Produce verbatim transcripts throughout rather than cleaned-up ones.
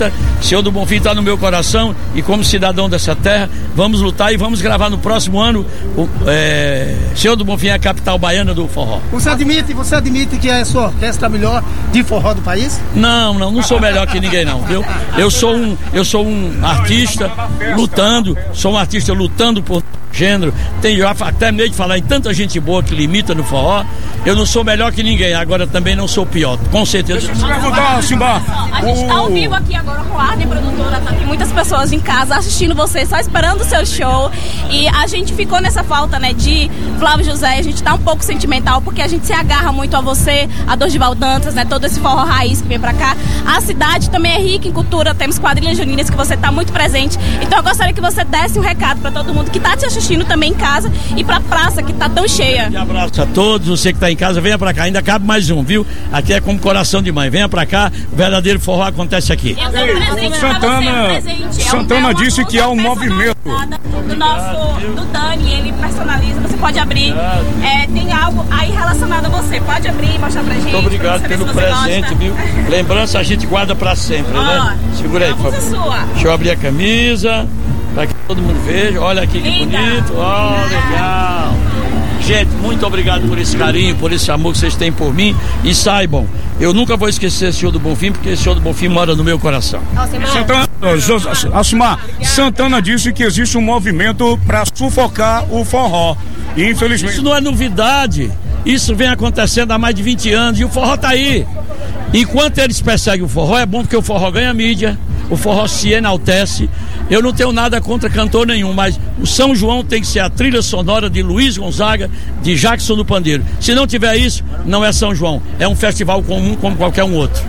Senhor do Bonfim está no meu coração e como cidadão dessa terra, vamos lutar e vamos gravar no próximo ano o é, Senhor do Bonfim é a capital baiana do forró. Você admite, você admite que é a sua orquestra a melhor de forró do país? Não, não, não sou melhor que ninguém não, viu? Eu sou um, eu sou um artista lutando, sou um artista lutando por gênero, tenho até medo de falar em tanta gente boa que limita no forró. Eu não sou melhor que ninguém, agora também não sou pior, com certeza. Deixa eu perguntar, Simba. A gente tá ao vivo aqui agora com a Arden Produtora, tá aqui muitas pessoas em casa assistindo você, só esperando o seu show. E a gente ficou nessa falta, né, de Flávio José, a gente tá um pouco sentimental, porque a gente se agarra muito a você, a Dorival Dantas, né, todo esse forró raiz que vem pra cá. A cidade também é rica em cultura, temos quadrilhas juninas que você tá muito presente. Então eu gostaria que você desse um recado pra todo mundo que tá te assistindo também em casa e pra praça que tá tão cheia. Um abraço a todos, você que tá em casa, venha pra cá, ainda cabe mais um, viu? Aqui é como coração de mãe, venha pra cá, o verdadeiro forró acontece aqui. Ei, Santana, você, Santana é um, disse é que há um movimento do nosso, do Dani, ele personaliza, você pode abrir, é, tem algo aí relacionado a você, pode abrir e mostrar pra gente. Muito obrigado pelo presente, gosta. Viu? Lembrança a gente guarda pra sempre, oh, né? Segura aí, por favor. Sua. Deixa eu abrir a camisa para que todo mundo veja. Olha aqui que Linda. Bonito. Ó, oh, legal. Gente, muito obrigado por esse carinho, por esse amor que vocês têm por mim. E saibam, eu nunca vou esquecer o Senhor do Bonfim, porque o Senhor do Bonfim mora no meu coração. Santana, Alcimar, Santana disse que existe um movimento para sufocar o forró. E infelizmente. Isso não é novidade. Isso vem acontecendo há mais de vinte anos e o forró tá aí. Enquanto eles perseguem o forró, é bom porque o forró ganha mídia, o forró se enaltece. Eu não tenho nada contra cantor nenhum, mas o São João tem que ser a trilha sonora de Luiz Gonzaga, de Jackson do Pandeiro. Se não tiver isso, não é São João, é um festival comum como qualquer um outro.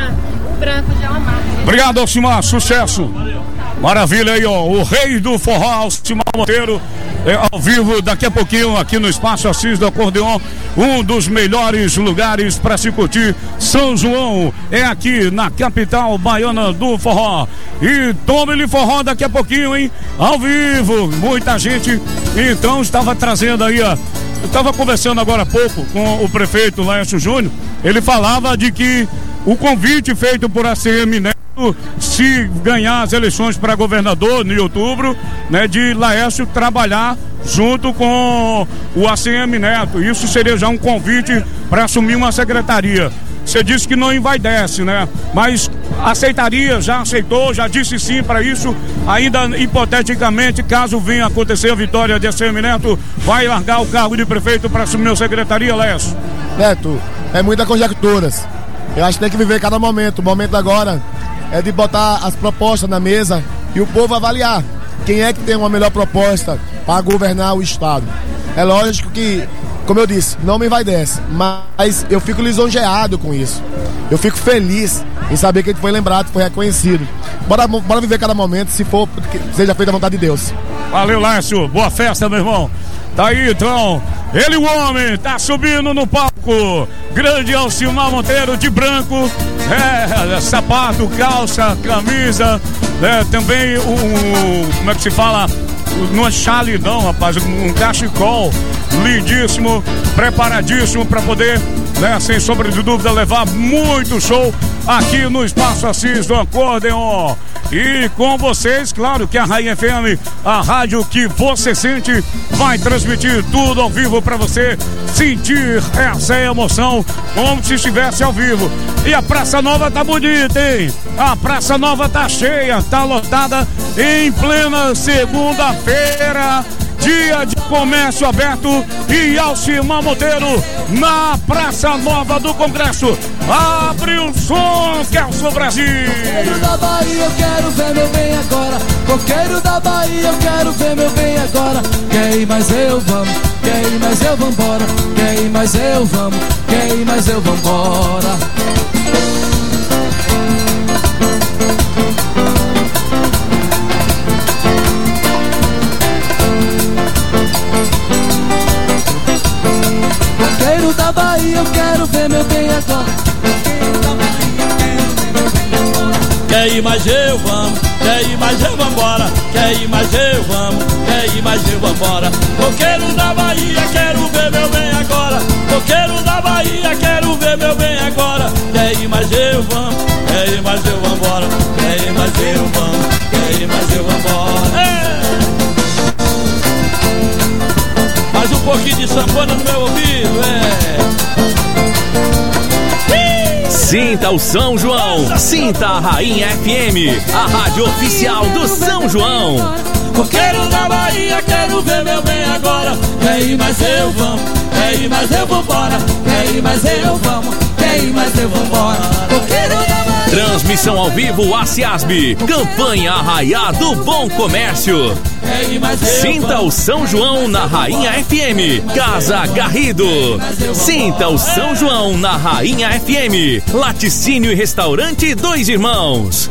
O branco já é uma marca. Obrigado, Alcimar, sucesso. Maravilha aí, ó, o rei do forró, Alcimar Monteiro, é, ao vivo daqui a pouquinho aqui no Espaço Assis do Acordeon, um dos melhores lugares para se curtir. São João é aqui na capital baiana do forró. E tome-lhe forró daqui a pouquinho, hein? Ao vivo, muita gente. Então estava trazendo aí, ó. Eu estava conversando agora há pouco com o prefeito Laércio Júnior. Ele falava de que o convite feito por A C M Neto, se ganhar as eleições para governador em outubro, né, de Laércio trabalhar junto com o A C M Neto. Isso seria já um convite para assumir uma secretaria. Você disse que não envaidece, né? Mas aceitaria, já aceitou, já disse sim para isso. Ainda hipoteticamente, caso venha acontecer a vitória de A C M Neto, vai largar o cargo de prefeito para assumir a secretaria, Laércio? Neto, é muita conjecturas. Eu acho que tem que viver cada momento. O momento agora é de botar as propostas na mesa e o povo avaliar quem é que tem uma melhor proposta para governar o estado. É lógico que, como eu disse, não me envaidece, mas eu fico lisonjeado com isso. Eu fico feliz em saber que a gente foi lembrado, foi reconhecido. Bora, bora viver cada momento, se for, que seja feita a vontade de Deus. Valeu, Lácio. Boa festa, meu irmão. Tá aí, então. Ele, o homem, tá subindo no palco. Grande Alcimar Monteiro de branco. É, sapato, calça, camisa. É, também um, como é que se fala? Não é chale não, rapaz, um cachecol lindíssimo, preparadíssimo para poder, né, sem sombra de dúvida, levar muito show aqui no Espaço Assis do Acordeon. E com vocês, claro que a Rainha F M, a rádio que você sente, vai transmitir tudo ao vivo para você sentir essa emoção como se estivesse ao vivo. E a Praça Nova tá bonita, hein? A Praça Nova tá cheia, tá lotada em plena segunda-feira, dia de comércio aberto, e Alcimar Monteiro na Praça Nova do Congresso. Abre o som, Kelson Brasil. Coqueiro da Bahia, eu quero ver meu bem agora. Coqueiro da Bahia, eu quero ver meu bem agora. Quer ir, mas eu vamos. Quer ir, mas eu vambora. Quer ir, mas eu vamos. Quer ir, mas eu vambora. Coqueiro da Bahia, eu quero ver meu bem agora. Coqueiro da Bahia, eu quero ver meu bem agora. Quer ir, mas eu vamos. Quer ir, mas eu vambora. Quer ir, mas eu vamos. Quer ir, mas eu vambora. Coqueiro da Bahia, quero ver meu bem agora. Coqueiro da Bahia, quero ver meu bem agora. Quer ir, mas eu vamos. Quer ir, mas eu vambora. Quer ir, Sinta o São João, sinta a Rainha F M, a rádio oficial do São João. Coqueiro da Bahia, quero ver meu bem agora. Quer ir, mas eu vamos. Quer ir, mas eu vambora. Quer ir, mas eu vamos. Quer ir, mas eu vambora. Coqueiro da Bahia. Transmissão ao vivo ACIASB, campanha Arraiá do Bom Comércio. Sinta o São João na Rainha F M, Casa Garrido. Sinta o São João na Rainha F M, Laticínio e Restaurante Dois Irmãos.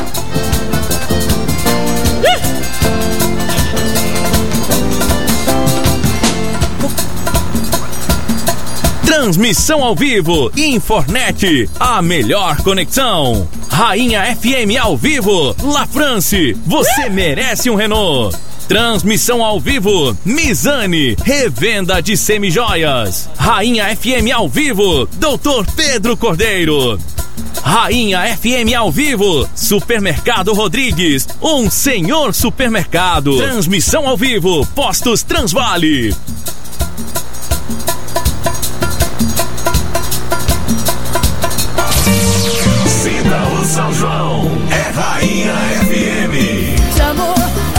Transmissão ao vivo, Infornet, a melhor conexão. Rainha F M ao vivo, La France, você merece um Renault. Transmissão ao vivo, Mizane, revenda de semijoias. Rainha F M ao vivo, doutor Pedro Cordeiro. Rainha F M ao vivo, Supermercado Rodrigues, um senhor supermercado. Transmissão ao vivo, Postos Transvale. São João é Rainha F M. De amor,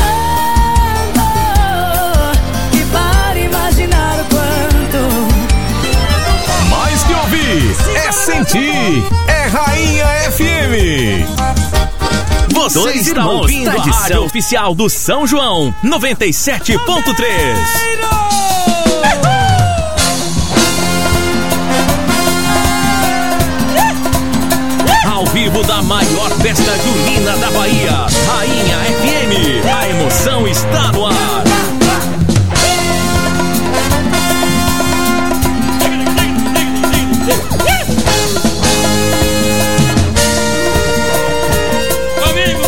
amor, que para imaginar o quanto. Mais que ouvir, é sentir, é Rainha F M. Você Dois está ouvindo a rádio oficial do São João, noventa e sete ponto três. Ao vivo da maior festa junina da Bahia, Rainha F M, a emoção está no ar. Comigo!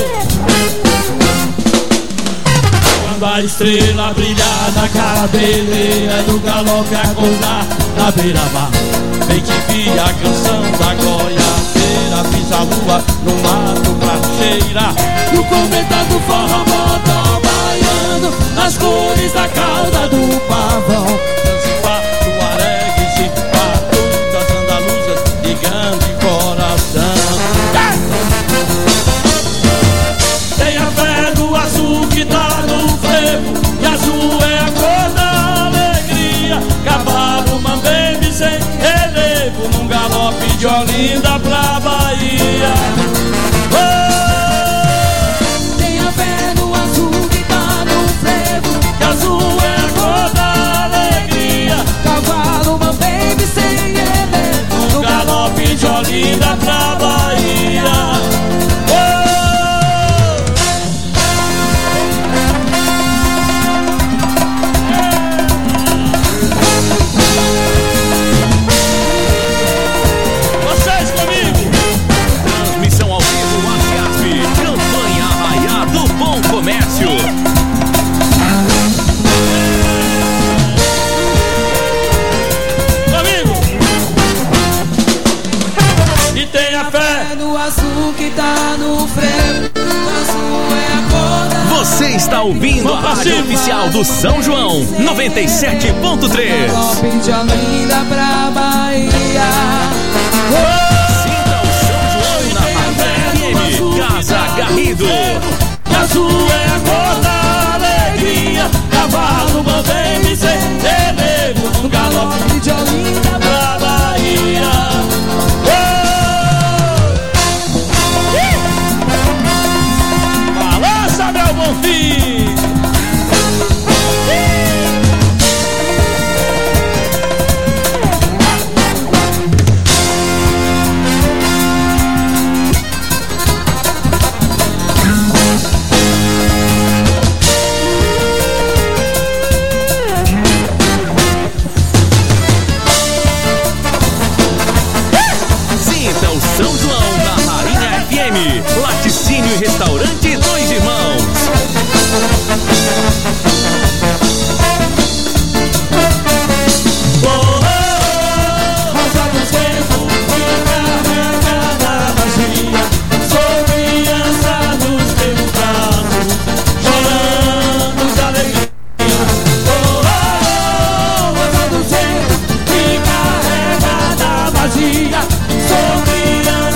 Quando a estrela brilhar na cabeleira do galope acordar na beira-mar, vem te vir a canção da goiabeira. Pisa a lua no mato pra cheirar no cometa do forró modão baiano, nas cores da cauda do pavão. Zanzibar, Tuareg, Zimbabwe, das andaluzas de grande coração. Tenha fé no azul que tá no frevo, e azul é a cor da alegria. Cavalo, mambembe sem relevo, num galope de Olinda pra Bahia. Oh! Tenha fé no azul que tá no frevo, que azul é a cor da alegria. Cavalo, uma baby sem relevo, num galope de Olinda pra Bahia. Oh! Vocês comigo! Transmissão ao vivo ACIASB, campanha Arraiá do Bom Comércio. Comigo! E tenha fé no azul que tá no frevo, azul é a cor da. Você está ouvindo a rádio oficial do São João, noventa e sete ponto três. Galope de Olinda pra Bahia. Sinta o São João na Rainha F M, Casa Garrido. Que azul é a cor da alegria. Cavalo, mambembe sem relevo, num galope de Olinda pra Bahia. Oh! Balança, meu Bonfim! Sinta o São João na Rainha F M, Laticínio e Restaurante Dois Irmãos. Oh, oh, rosa do tempo, carrega da magia. Sou criança nos teus braços, chorando de alegria. Oh, oh, rosa do tempo, carrega da magia. Sou criança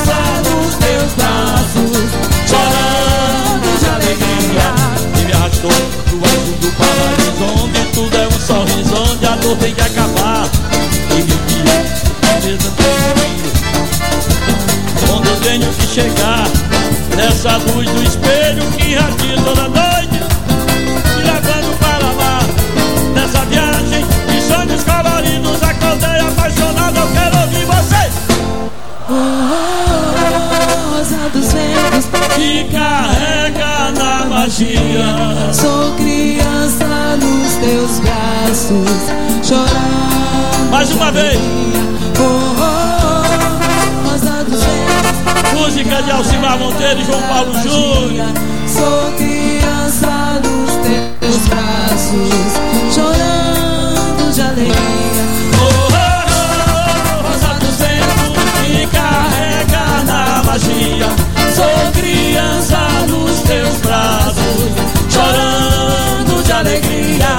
essa luz do espelho que irradia toda noite, me levando para lá. Nessa viagem de sonhos coloridos, acordei apaixonado, eu quero ouvir você. Oh, oh, rosa dos ventos que carrega na magia. Sou criança nos teus braços, chorando. Mais uma vez. Oh, oh, oh, rosa dos ventos. Música de Alcimar Monteiro e João Paulo Júnior. Sou criança nos teus braços, chorando de alegria. Oh, oh, oh, rosa dos ventos que carrega na magia. Sou criança nos teus braços, chorando de alegria.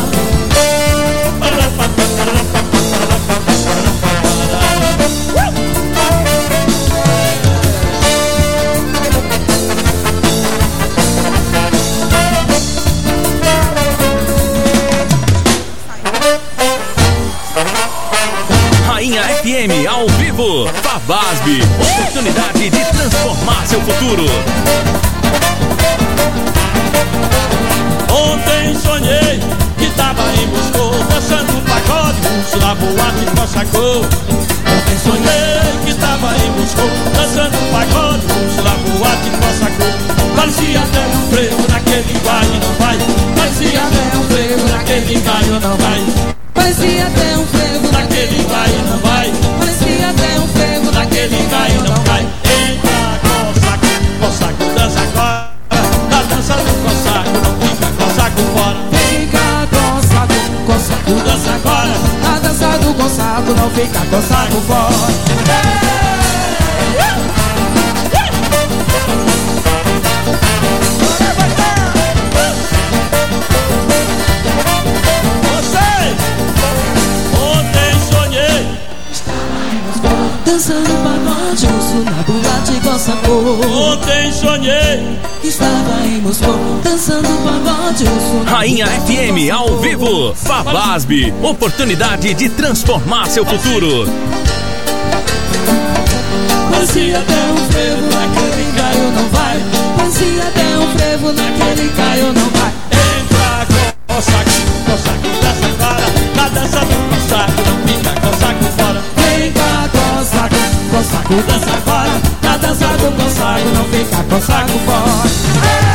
Rainha F M ao vivo, Fabasbe, oportunidade de transformar seu futuro. Ontem sonhei que tava em Moscou, dançando um pagode, russo na boate Cossacô. Ontem sonhei que tava em Moscou, dançando um pagode, russo na boate Cossacô. Parecia até um frevo naquele baile, não vai. Parecia até um frevo naquele baile, não vai. Parecia até um frevo naquele baile, não vai. Parecia até um frevo naquele baile, não vai. Entra, Cossaco, Cossaco, dança agora. Na dança do Cossaco, não fica Cossaco fora. Fica Cossaco, Cossaco, dança agora. Na dança do Cossaco, não fica Cossaco fora. Dançando pagode, russo na boate Cossacô. Ontem sonhei que estava em Moscou, dançando pagode, russo na Rainha F M ao vivo, Fabasbe, oportunidade de transformar seu futuro. Parecia até um frevo naquele caio, não vai. Parecia até um frevo naquele caio, não vai. Entra, Cossaco, Cossaco, dança agora. Na dança do Cossaco, não fica Cossaco fora. Vem cá, Cossaco, Cossaco, dança agora. Na dança do Cossaco, não fica Cossaco fora.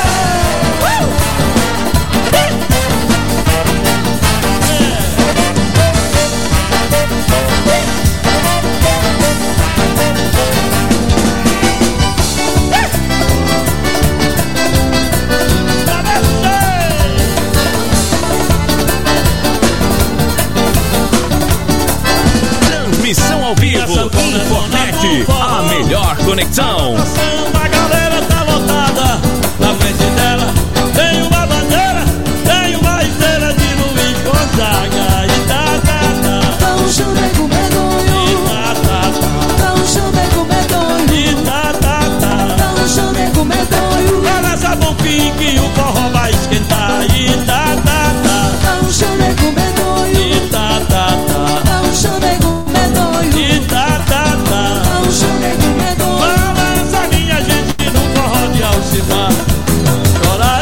Transmissão ao vivo, Infornet, a melhor conexão. A galera tá lotada, na frente dela tem uma bandeira, tem uma esteira de Luiz Gonzaga. E tá, tá, tá. Tá um chuveco medonho. E tá, tá, tá. Tá um chuveco medonho. E tá, tá, tá. Tá um chuveco medonho. Balança Bonfim que o forró vai esquentar. E tá, tá, tá. Tá um chuveco medonho. E tá, tá, tá. Tá um chuveco medonho. E tá, tá, tá. Tá um chuveco medonho. Balança minha gente no forró de Alcimar. Chora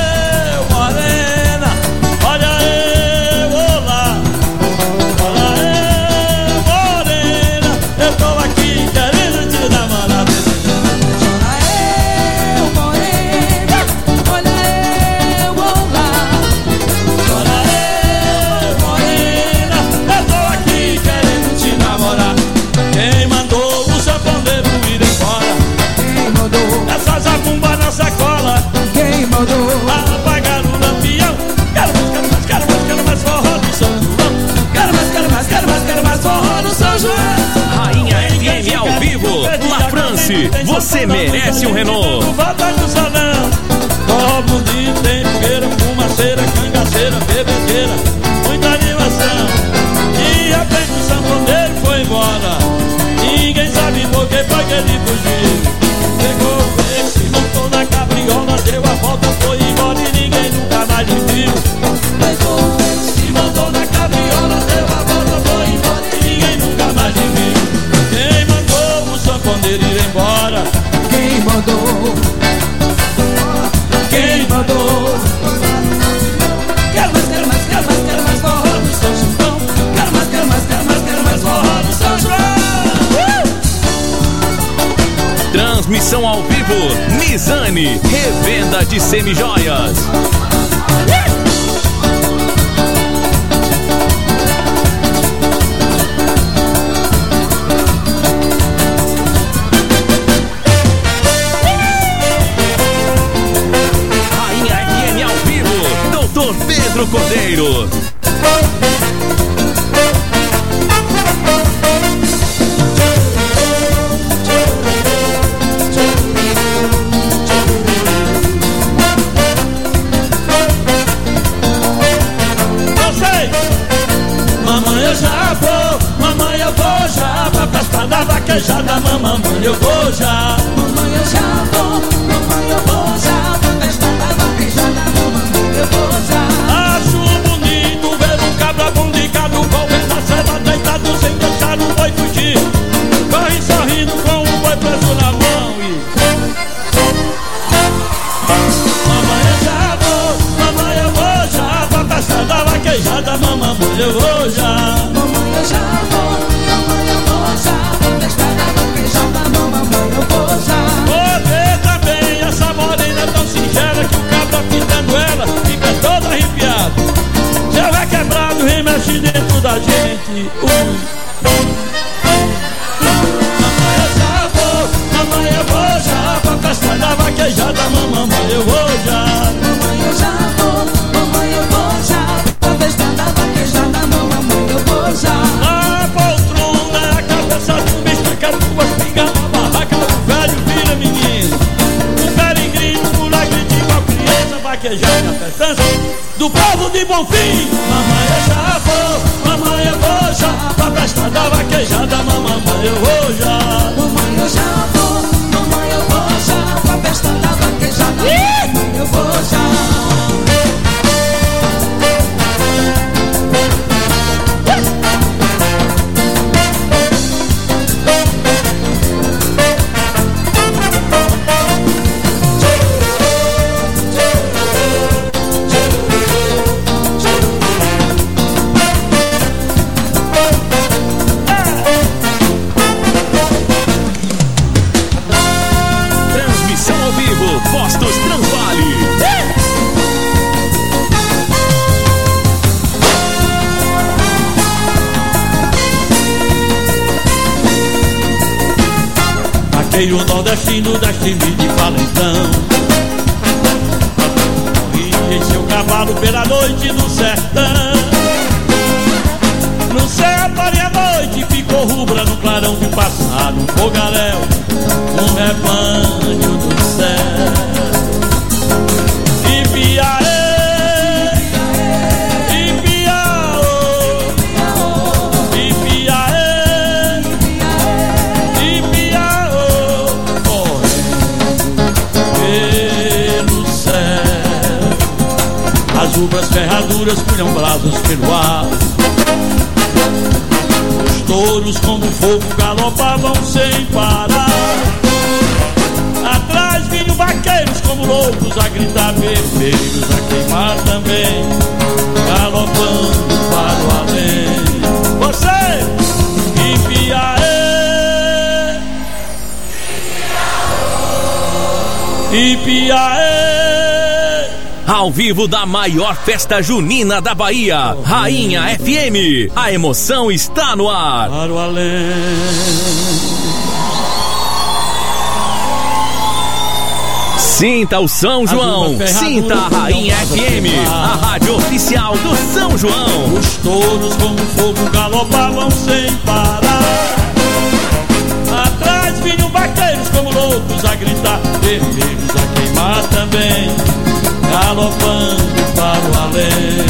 eu, morena, olha eu, olá. Chora eu, morena, eu tô aqui querendo te namorar. Chora eu, morena, olha eu, olá. Chora eu, morena, eu tô aqui querendo te namorar. Quem mandou o sanfoneiro ir embora? Quem mandou? Essa zabumba na sacola. Quem mandou? Apagar o lampião. Quero mais, quero mais, quero mais, quero mais forró no São João. Quero mais, quero mais, quero mais, quero mais forró no São João. Rainha F M ao vivo, La France, você merece um Renault. Volta do salão. Forró bonito, tem fogueira, fumaceira, cangaceira, bebedeira, muita animação. De repente o sanfoneiro foi embora. Ninguém sabe por que foi que ele fugiu. Pegou o peixe, se montou na cabriola, deu a volta, foi embora e ninguém nunca mais lhe viu. Pegou o peixe, se montou na cabriola, deu a volta, foi embora e ninguém nunca mais lhe viu. Quem mandou o sanfoneiro ir embora? Quem mandou? Transmissão ao vivo, Nizane, revenda de semijoias. Rainha F M ao vivo, doutor Pedro Cordeiro. Vaquejada, mamãe, eu vou já. Mamãe, eu já vou. Mamãe, eu vou já. Pra festa da vaquejada, mamãe, eu vou já. Acho bonito ver um cabra bundicado correndo na selva, deitado sem deixar o boi fugir. Corre sorrindo com o boi preso na mão e... Mamãe, eu já vou. Mamãe, eu vou já. Pra festa da vaquejada, mamãe, eu vou já. Mamãe, eu já vou. Mamãe, eu vou já. Vou ver também essa morena tão singela que o cabra pintando ela fica todo arrepiado. Já vai quebrado, remexe dentro da gente. Ui. Mamãe, eu já vou, mamãe, eu vou já. Pra festa da vaquejada, mamãe, eu vou já. Mamãe, eu já vou, mamãe, eu vou já. Pra festa da vaquejada, mamãe, eu vou já. A poltrona, a cabeça do bicho, quero duas pingas na barraca. Velho vira menino, o peregrino, por agredir a criança, vaquejando a festança do povo de Bonfim. Mamãe, eu já vou, mamãe, eu vou já. Pra festa da vaquejada, mamãe, eu vou já. Mamãe, eu já vou, mamãe, eu vou já. Pra festa da vaquejada, mamãe, eu vou já. Postos Transvale. Vaqueiro nordestino deste de valentão, corria seu cavalo pela noite do sertão. No céu paria a noite, ficou rubra no clarão de passar um fogaréu, um rebanho do céu. Ipiaê, Ipiaô, Ipiaê, Ipiaô, correndo pelo céu. As rubras ferraduras punham braços pelo ar. Os touros como fogo galopavam sem parar. Atrás vinham vaqueiros como loucos a gritar, vermelhos a queimar também, galopando para o além. Você, Ipiaê, Ipiaê. Ao vivo da maior festa junina da Bahia, Rainha F M. A emoção está no ar. Para o além. Sinta o São João, sinta a Rainha F M, a rádio oficial do São João. Os touros como fogo galopavam sem parar. Atrás vinham vaqueiros como loucos a gritar, vermelhos a queimar também, galopando para o além.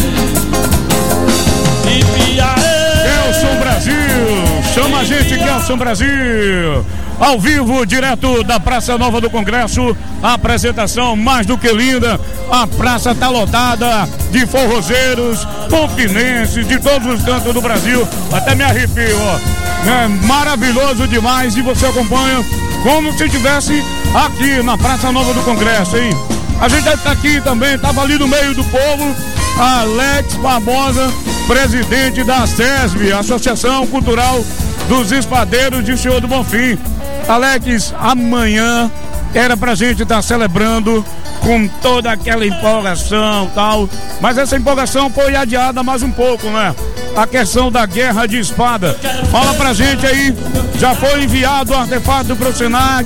Ipiaê, Kelson Brasil, chama a gente, Kelson Brasil. Ao vivo, direto da Praça Nova do Congresso, a apresentação mais do que linda. A praça tá lotada de forrozeiros, ponfinenses, de todos os cantos do Brasil. Até me arrepio, ó. É maravilhoso demais e você acompanha como se estivesse aqui na Praça Nova do Congresso, hein? A gente tá aqui também, tava ali no meio do povo, Alex Barbosa, presidente da SESB, Associação Cultural dos Espadeiros de Senhor do Bonfim. Alex, amanhã era pra gente estar tá celebrando com toda aquela empolgação e tal, mas essa empolgação foi adiada mais um pouco, né? A questão da guerra de espada. Fala pra gente aí, já foi enviado o artefato pro Senac,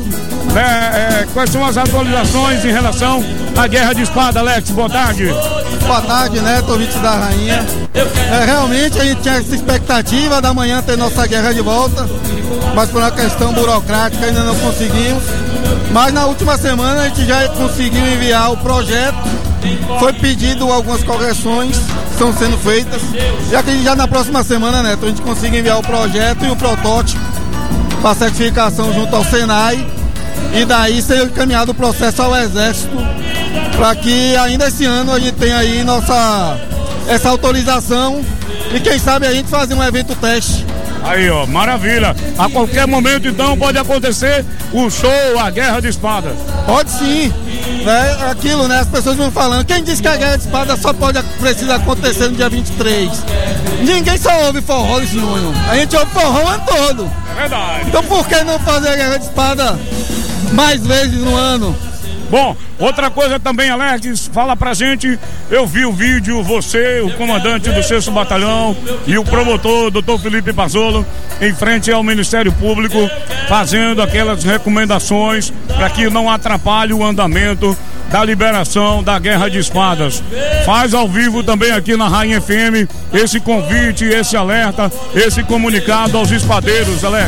né? É, quais são as atualizações em relação à guerra de espada, Alex? Boa tarde. Boa tarde, Neto, ouvinte da Rainha. É, realmente a gente tinha essa expectativa da manhã ter nossa guerra de volta, mas por uma questão burocrática ainda não conseguimos. Mas na última semana a gente já conseguiu enviar o projeto, foi pedido algumas correções, estão sendo feitas, e acredito que já na próxima semana, Neto, a gente consiga enviar o projeto e o protótipo para certificação junto ao Senai, e daí ser encaminhado o processo ao Exército, para que ainda esse ano a gente tenha aí nossa, essa autorização e quem sabe a gente fazer um evento teste. Aí, ó, maravilha. A qualquer momento, então, pode acontecer o show, a guerra de espada. Pode sim. Né? Aquilo, né? As pessoas vão falando. Quem diz que a guerra de espada só pode precisa acontecer no dia vinte e três? Ninguém só ouve forró esse junho. A gente ouve forró o ano todo. É verdade. Então por que não fazer a guerra de espada mais vezes no ano? Bom, outra coisa também, Alex, fala pra gente, eu vi o vídeo, você, o comandante do sexto Batalhão e o promotor, doutor Felipe Pazzolo, em frente ao Ministério Público, fazendo aquelas recomendações para que não atrapalhe o andamento da liberação da guerra de espadas. Faz ao vivo também aqui na Rainha F M esse convite, esse alerta, esse comunicado aos espadeiros, Alex.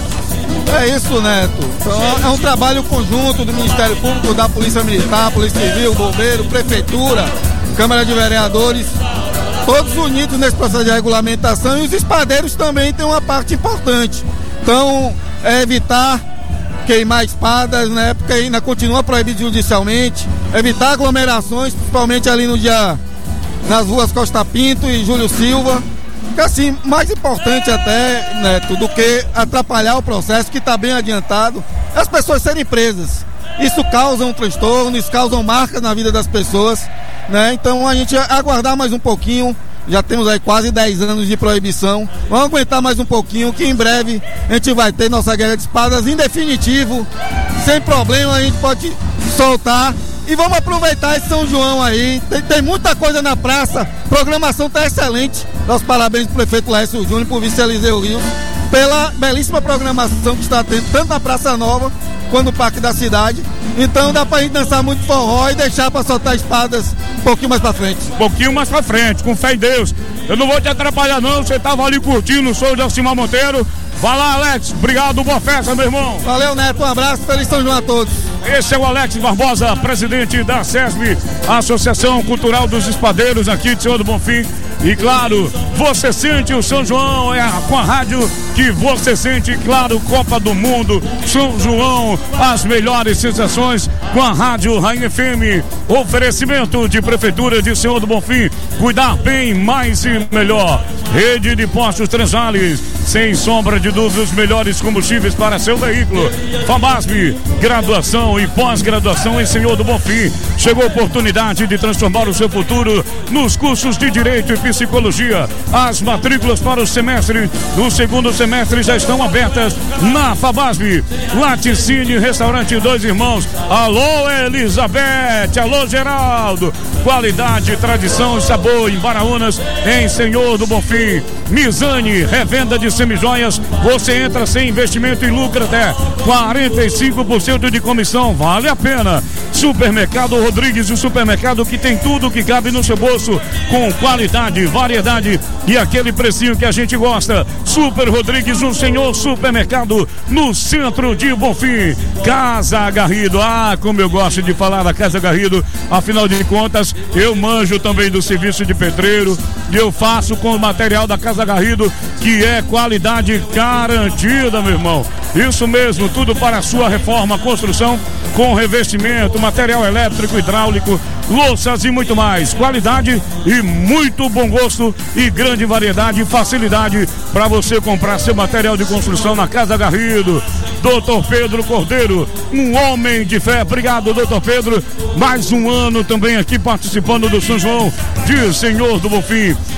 É isso, Neto. Então, é um trabalho conjunto do Ministério Público, da Polícia Militar, Polícia Civil, Bombeiro, Prefeitura, Câmara de Vereadores, todos unidos nesse processo de regulamentação, e os espadeiros também têm uma parte importante. Então, é evitar queimar espadas, né? Porque ainda continua proibido judicialmente, evitar aglomerações, principalmente ali no dia, nas ruas Costa Pinto e Júlio Silva. Que assim, mais importante até, Neto, do que atrapalhar o processo que está bem adiantado, é as pessoas serem presas. Isso causa um transtorno, isso causa marcas na vida das pessoas, né? Então a gente aguardar mais um pouquinho, já temos aí quase dez anos de proibição, vamos aguentar mais um pouquinho, que em breve a gente vai ter nossa guerra de espadas em definitivo, sem problema, a gente pode soltar. E vamos aproveitar esse São João aí, tem, tem muita coisa na praça, programação está excelente. Nossos parabéns pro prefeito Laércio Júnior e pro vice Eliseu Rios, pela belíssima programação que está tendo, tanto na Praça Nova quanto no Parque da Cidade. Então dá pra gente dançar muito forró e deixar pra soltar espadas um pouquinho mais pra frente. Um pouquinho mais pra frente, com fé em Deus. Eu não vou te atrapalhar não, você tava ali curtindo o show de Alcimar Monteiro. Vai lá, Alex, obrigado, boa festa, meu irmão. Valeu, Neto, um abraço, feliz São João a todos. Esse é o Alex Barbosa, presidente da SESB, Associação Cultural dos Espadeiros aqui de Senhor do Bonfim. E claro, você sente o São João, é com a rádio que você sente, claro, Copa do Mundo, São João, as melhores sensações com a rádio Rainha F M. Oferecimento de Prefeitura de Senhor do Bonfim, cuidar bem, mais e melhor. Rede de postos Transales, sem sombra de dúvidas, os melhores combustíveis para seu veículo. Fabasb, graduação e pós-graduação em Senhor do Bonfim. Chegou a oportunidade de transformar o seu futuro nos cursos de Direito e Psicologia. As matrículas para o semestre do segundo semestre já estão abertas na Fabasb. Laticínio, Restaurante Dois Irmãos. Alô, Elizabeth. Alô, Geraldo. Qualidade, tradição e sabor em Baraunas, em Senhor do Bonfim. Mizane, revenda de semijoias. Você entra sem investimento e lucra até quarenta e cinco por cento de comissão. Vale a pena. Supermercado Rodrigues, o supermercado que tem tudo que cabe no seu bolso, com qualidade, variedade e aquele precinho que a gente gosta. Super Rodrigues, o senhor supermercado no centro de Bonfim. Casa Garrido, ah, como eu gosto de falar da Casa Garrido, afinal de contas, eu manjo também do serviço de pedreiro e eu faço com o material da Casa Garrido, que é qualidade garantida, meu irmão. Isso mesmo, tudo para a sua reforma, construção, com revestimento, material elétrico, hidráulico, louças e muito mais. Qualidade e muito bom gosto e grande variedade e facilidade para você comprar seu material de construção na Casa Garrido. doutor Pedro Cordeiro, um homem de fé. Obrigado, doutor Pedro. Mais um ano também aqui participando do São João de Senhor do Bonfim.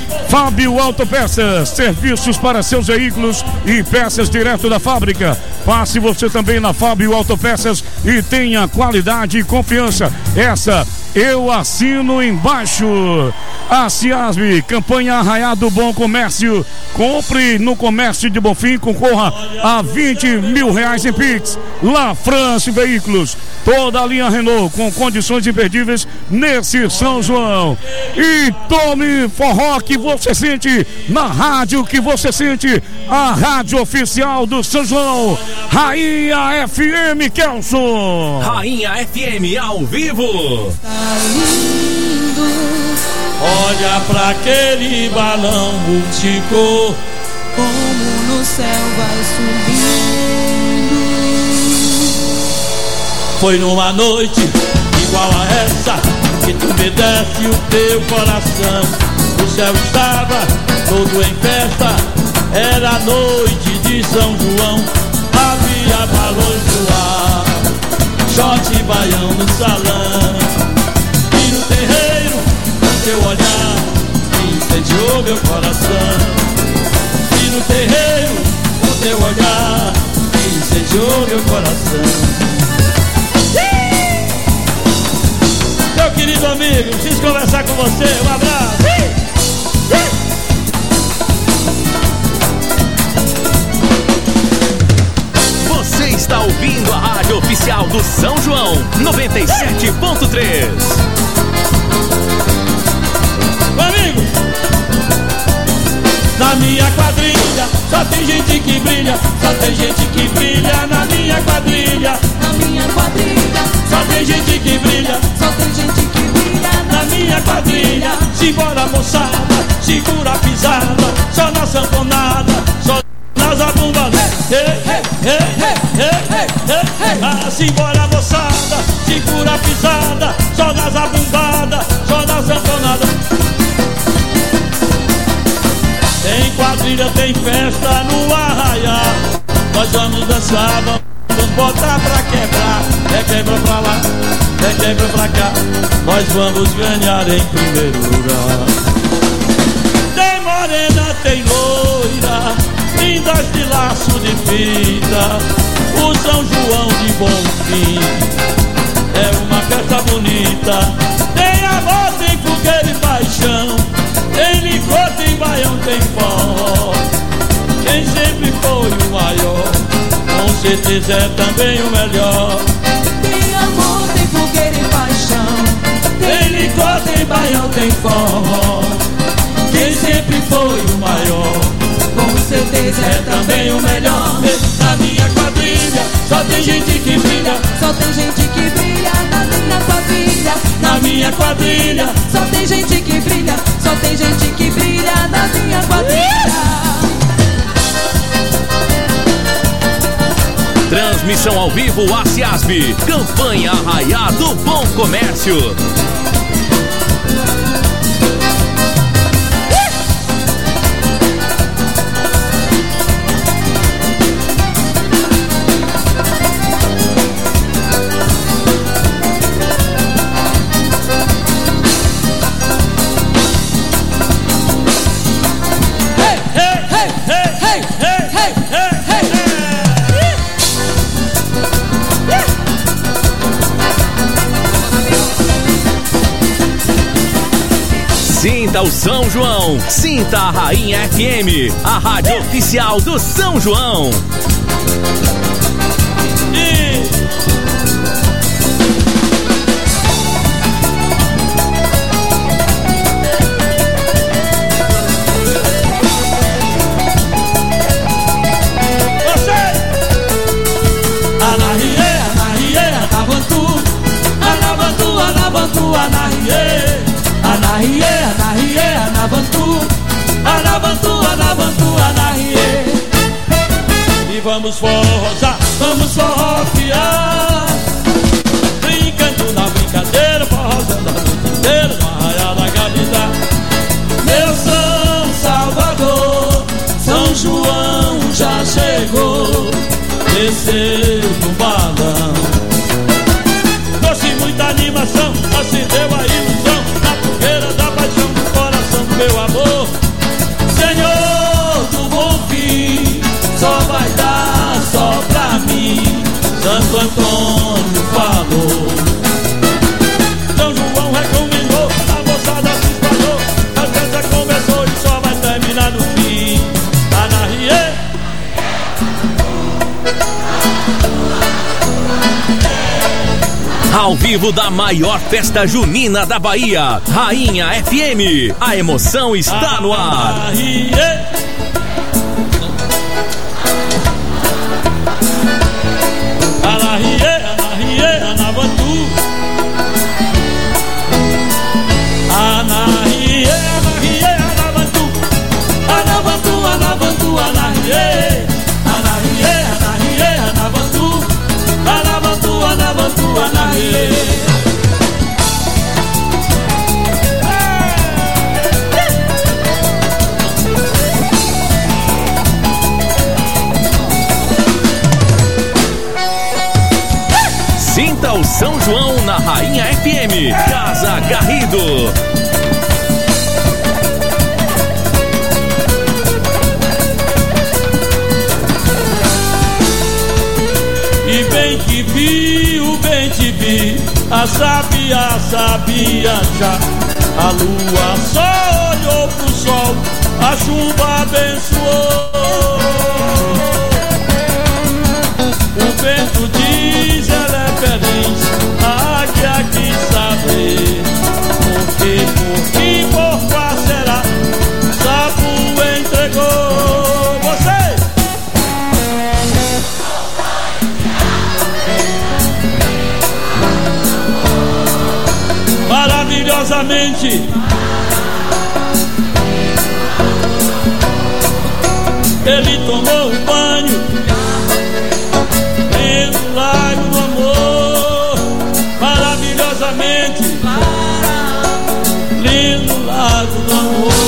Fábio Autopeças, serviços para seus veículos e peças direto da fábrica. Passe você também na Fábio Autopeças e tenha qualidade e confiança. Essa eu assino embaixo. A Ciasb, campanha Arraiá do Bom Comércio. Compre no Comércio de Bonfim, concorra a vinte mil reais em Pix. La France Veículos, toda a linha Renault com condições imperdíveis nesse São João. E tome forró que você sente na rádio que você sente, a rádio oficial do São João, Rainha F M, Kelson. Rainha F M ao vivo. Olha pra aquele balão multicor, como no céu vai subindo. Foi numa noite igual a essa que tu me deste o teu coração. O céu estava todo em festa, era a noite de São João. Havia balões no ar, shot e baião no salão. E no terreiro, o teu olhar incendiou meu coração. E no terreiro, o teu olhar incendiou meu coração. Meu querido amigo, preciso conversar com você. Um abraço. Você está ouvindo a rádio oficial do São João, noventa e sete ponto três. Meu amigo, na minha quadrilha só tem gente que brilha, só tem gente que brilha na minha quadrilha. Na minha quadrilha só tem gente que brilha, só tem gente que brilha na minha quadrilha. Simbora moçada, segura a pisada, só na sanfonada, só na zabumba. Hey, hey, hey, hey, hey, hey, hey. Ah, simbora moçada, segura a pisada, só na zabumbada, só na sanfonada. Tem quadrilha, tem festa no arraiá. Nós vamos dançar, vamos botar pra quebrar. É quebra pra lá, é quebra pra cá. Nós vamos ganhar em primeiro lugar. Tem morena, tem loira, lindas de laço de fita. O São João de Bonfim é uma festa bonita. Tem amor, tem fogueira e paixão, tem licor, tem baião, tem forró. Quem sempre foi o maior, com certeza é também o melhor. Tem amor, tem fogueira e paixão, tem licor, tem baião, tem forró. Quem sempre foi o maior, com certeza é também o melhor. Na minha quadrilha só tem gente que brilha, só tem gente que brilha na minha quadrilha. Na minha quadrilha só tem gente que brilha, só tem gente que brilha na minha quadrilha. Transmissão ao vivo A Ciasb, campanha Arraiá do Bom Comércio. Sinta o São João, sinta a Rainha F M, a rádio oficial do São João. E... Você! Anarie, anarie, anavantu, anavantu, anavantu, anarie. Anarie, anarie, anavantu, anavantu, anavantu, anarie. E vamos forrosar, vamos forrofiar, brincando na brincadeira, forrosando a noite inteira, no arraial da capital. Meu São Salvador, São João já chegou, desceu no balão. Trouxe muita animação, acendeu a ilusão, na fogueira da paixão do coração do meu amor. vivo da maior festa junina da Bahia, Rainha F M. A emoção está no ar. Sinta o São João na Rainha F M, Casa Garrido. E bem que vi, o bem te vi, a sabia, sabia já. A lua só olhou pro sol, a chuva abençoou. O vento diz, ela é feliz, a águia quis saber. Por que, por que, por qual será? Sapo entregou você. Maravilhosamente ele tomou um banho no lago do amor. Maravilhosamente lindo lago do amor.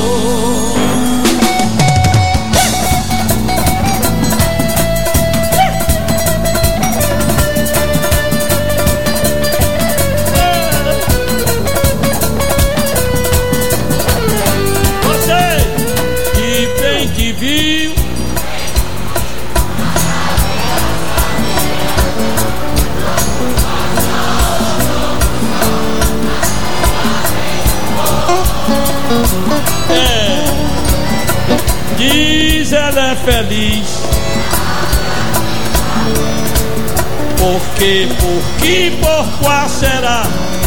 Diz ela é feliz. Por que, por que, por qual será?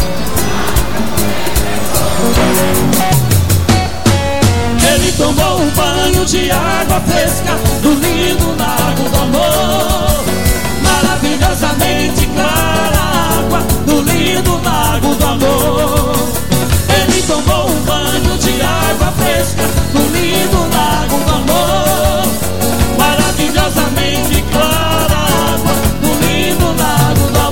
Ele tomou um banho de água fresca do lindo lago do amor. Maravilhosamente clara a água do lindo lago do amor. Ele tomou um banho de água fresca do lindo lago do amor. Maravilhosamente clara a água do lindo lago do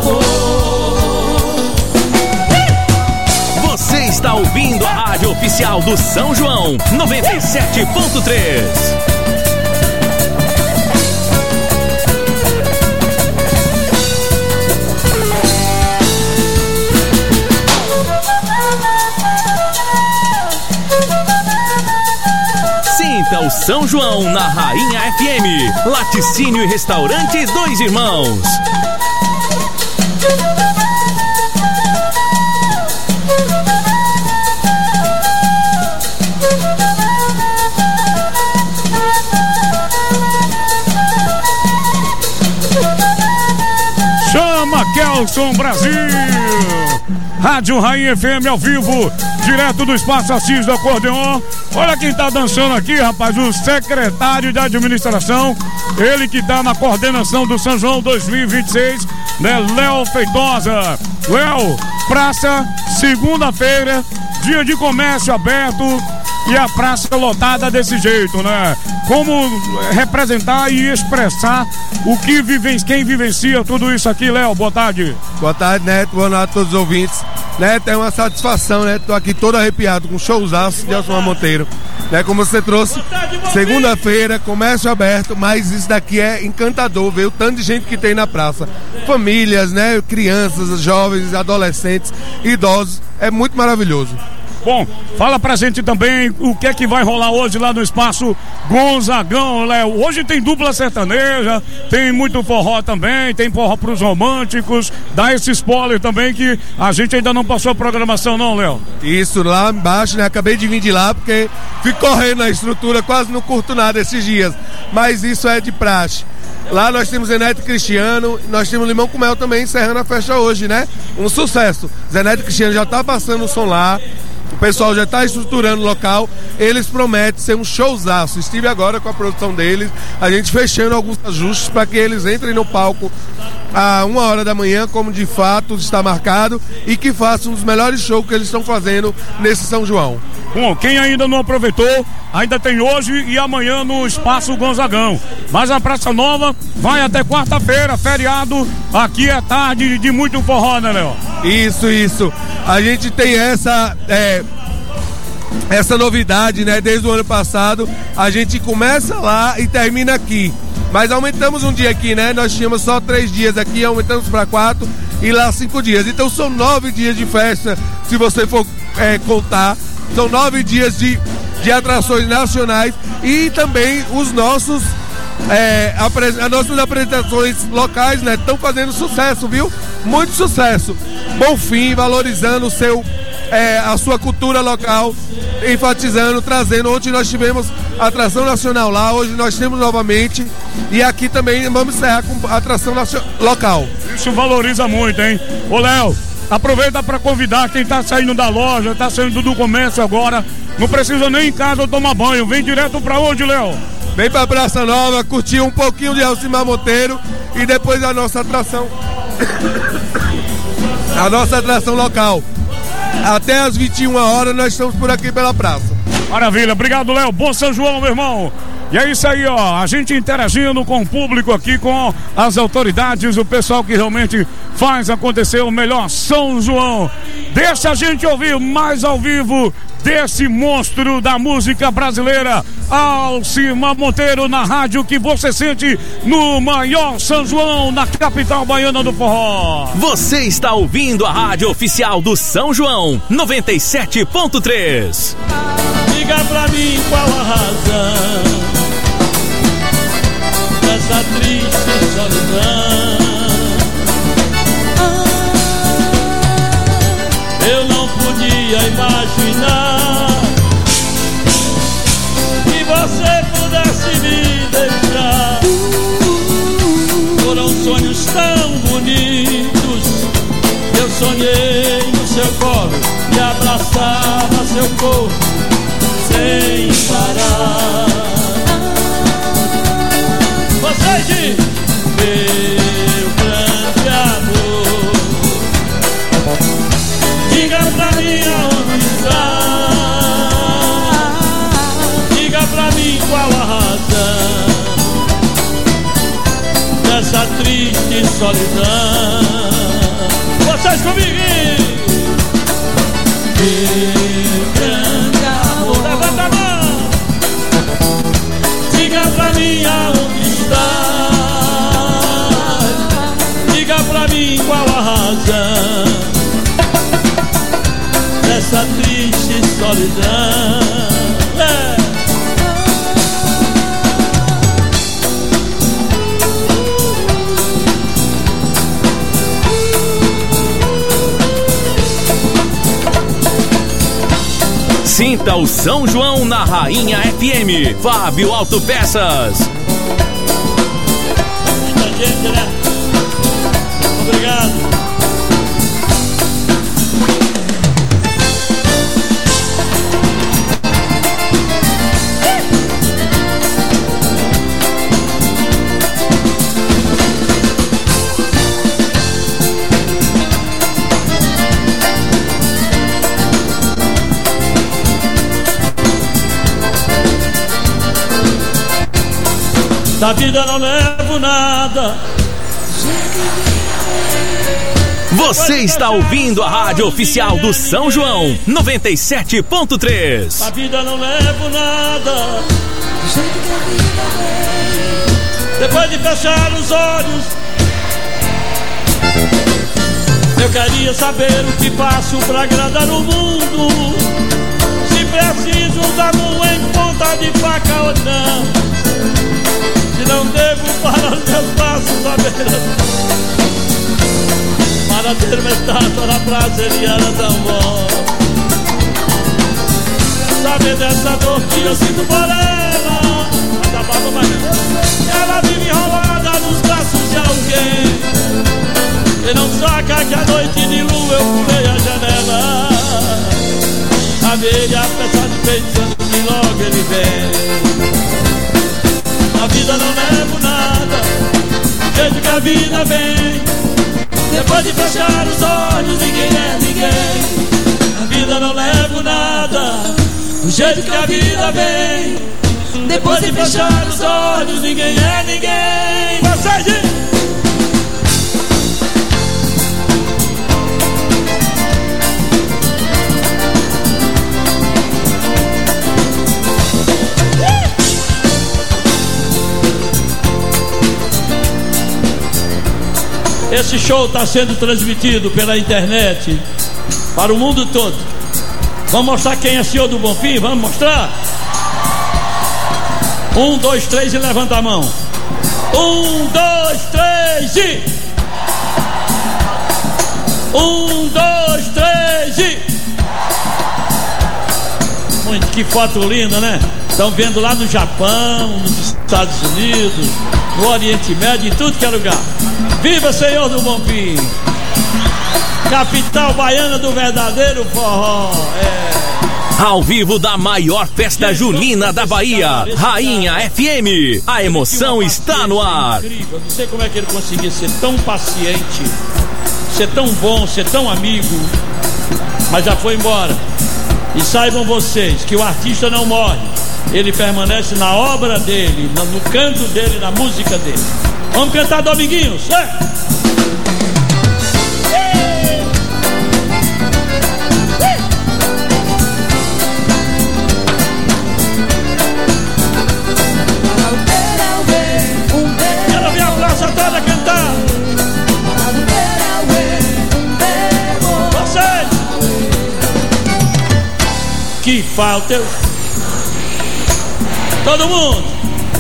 amor. Você está ouvindo a rádio oficial do São João, noventa e sete ponto três. O São João na Rainha F M, Laticínio e Restaurante Dois Irmãos. Chama Kelson Brasil, Rádio Rainha F M ao vivo, direto do Espaço Assis do Acordeon. Olha quem tá dançando aqui, rapaz, o secretário de administração, ele que tá na coordenação do São João dois mil e vinte e seis, né, Léo Feitosa. Léo, praça, segunda-feira, dia de comércio aberto e a praça lotada desse jeito, né? Como representar e expressar o que viven, quem vivencia tudo isso aqui, Léo, boa tarde. Boa tarde, Neto, boa noite a todos os ouvintes. Neto, é uma satisfação, né? Tô aqui todo arrepiado com o showzaço de Elson Monteiro, né? Como você trouxe, segunda-feira, comércio aberto, mas isso daqui é encantador, ver o tanto de gente que tem na praça. Famílias, né? Crianças, jovens, adolescentes, idosos, é muito maravilhoso. Bom, fala pra gente também o que é que vai rolar hoje lá no Espaço Gonzagão, Léo. Hoje tem dupla sertaneja, tem muito forró também, tem forró pros românticos. Dá esse spoiler também que a gente ainda não passou a programação não, Léo. Isso, lá embaixo, né? Acabei de vir de lá porque fico correndo na estrutura, quase não curto nada esses dias. Mas isso é de praxe. Lá nós temos Zeneto Cristiano, nós temos Limão com Mel também encerrando a festa hoje, né? Um sucesso. Zeneto Cristiano já tá passando o som lá, o pessoal já está estruturando o local, eles prometem ser um showzaço. Estive agora com a produção deles, a gente fechando alguns ajustes para que eles entrem no palco a uma hora da manhã, como de fato está marcado, e que façam um dos melhores shows que eles estão fazendo nesse São João. Bom, quem ainda não aproveitou, ainda tem hoje e amanhã no Espaço Gonzagão. Mas a Praça Nova vai até quarta-feira, feriado. Aqui é tarde de muito forró, né, Léo? Isso, isso. A gente tem essa, é, essa novidade, né? Desde o ano passado, a gente começa lá e termina aqui. Mas aumentamos um dia aqui, né? Nós tínhamos só três dias aqui, aumentamos para quatro e lá cinco dias. Então são nove dias de festa, se você for é, contar. São nove dias de, de atrações nacionais e também os nossos, é, apre, as nossas apresentações locais, né? Estão fazendo sucesso, viu? Muito sucesso. Bonfim, valorizando o seu, é, a sua cultura local, enfatizando, trazendo. Ontem nós tivemos atração nacional lá, hoje nós temos novamente. E aqui também vamos encerrar com atração local. Isso valoriza muito, hein? Ô, Léo, aproveita para convidar quem tá saindo da loja, tá saindo do comércio agora. Não precisa nem em casa tomar banho. Vem direto pra onde, Léo? Vem pra Praça Nova, curtir um pouquinho de Alcimar Monteiro e depois a nossa atração. A nossa atração local. Até às vinte e uma horas nós estamos por aqui pela praça. Maravilha, obrigado, Léo. Bom São João, meu irmão. E é isso aí, ó, a gente interagindo com o público aqui, com as autoridades, o pessoal que realmente faz acontecer o melhor São João. Deixa a gente ouvir mais ao vivo desse monstro da música brasileira, Alcimar Monteiro, na rádio que você sente no maior São João, na capital baiana do forró. Você está ouvindo a rádio oficial do São João, noventa e sete ponto três. Diga pra mim qual a razão dessa triste solidão. Ah, eu não podia imaginar que você pudesse me deixar. Foram sonhos tão bonitos, eu sonhei no seu colo e abraçava seu corpo sem parar. Você diz, meu grande amor, diga pra mim aonde está, diga pra mim qual a razão dessa triste solidão. Vocês comigo, meu grande amor, levanta a mão, diga pra mim aonde está, diga pra mim qual a razão dessa triste solidão. É. Sinta o São João na Rainha F M. Fábio Autopeças. Gente, né? Obrigado. Da vida não levo nada. Você está ouvindo a rádio oficial do São João, noventa e sete ponto três. Da vida não levo nada. Depois de fechar os olhos, eu queria saber o que faço pra agradar o mundo. meus passos à beira, para ter uma estátua na praça ele era tão bom. Saber dessa dor que eu sinto por ela, ela vive enrolada nos braços de alguém, e não saca que a noite de lua eu pulei a janela. A velha apressada pensando que logo ele vem. A vida não leva nada, do jeito que a vida vem. Depois de fechar os olhos ninguém é ninguém. A vida não leva nada, do jeito que a vida vem. Depois de fechar os olhos ninguém é ninguém. Vocês, gente! Esse show está sendo transmitido pela internet para o mundo todo. Vamos mostrar quem é senhor do Bonfim? Vamos mostrar? Um, dois, três e levanta a mão. Um, dois, três e... Um, dois, três e... Muito, que foto linda, né? Estão vendo lá no Japão, nos Estados Unidos, no Oriente Médio, em tudo que é lugar. Viva Senhor do Bonfim, capital baiana do verdadeiro forró. É. Ao vivo da maior festa junina da Bahia, Rainha F M. A emoção está no ar. Incrível. Não sei como é que ele conseguia ser tão paciente, ser tão bom, ser tão amigo, mas já foi embora. E saibam vocês que o artista não morre, ele permanece na obra dele, no canto dele, na música dele. Vamos cantar Dominguinhos, é? Quero ver a praça toda cantar. Vocês que falta eu... Todo mundo.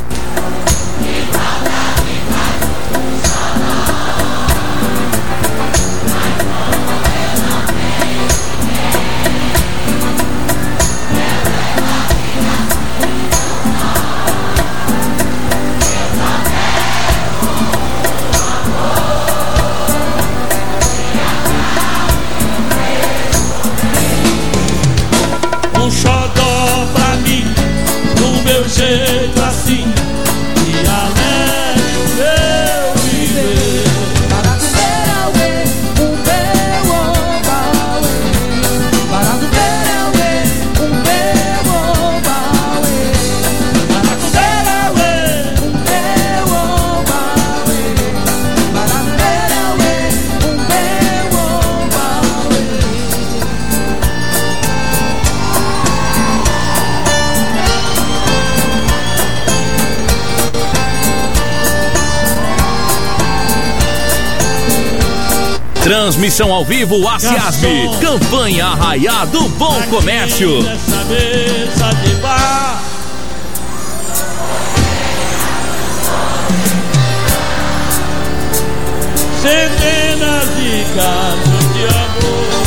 Um xodó pra mim, do meu jeito assim, e alegre o meu viver. Para do verauê, um meu obauê. Para do verauê, um meu obauê. Para do verauê, um meu obauê. Para do verauê, um meu obauê. Transmissão ao vivo ACIASB, campanha Arraiá do Bom Comércio. Nessa mesa de bar, centenas de casos de amor.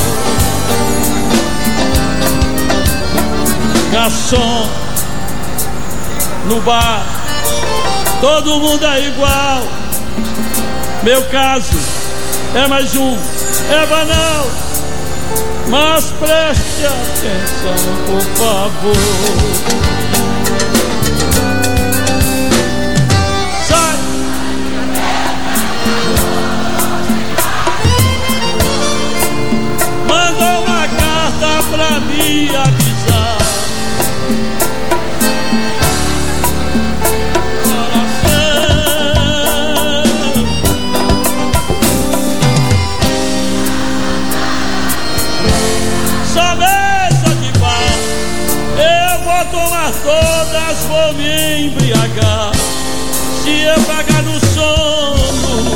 Garçom no bar, todo mundo é igual. Meu caso é mais um, é banal, mas preste atenção, por favor. Sai! Mandou uma carta pra me avisar. Tomar todas, vou me embriagar. Se eu pagar no sono,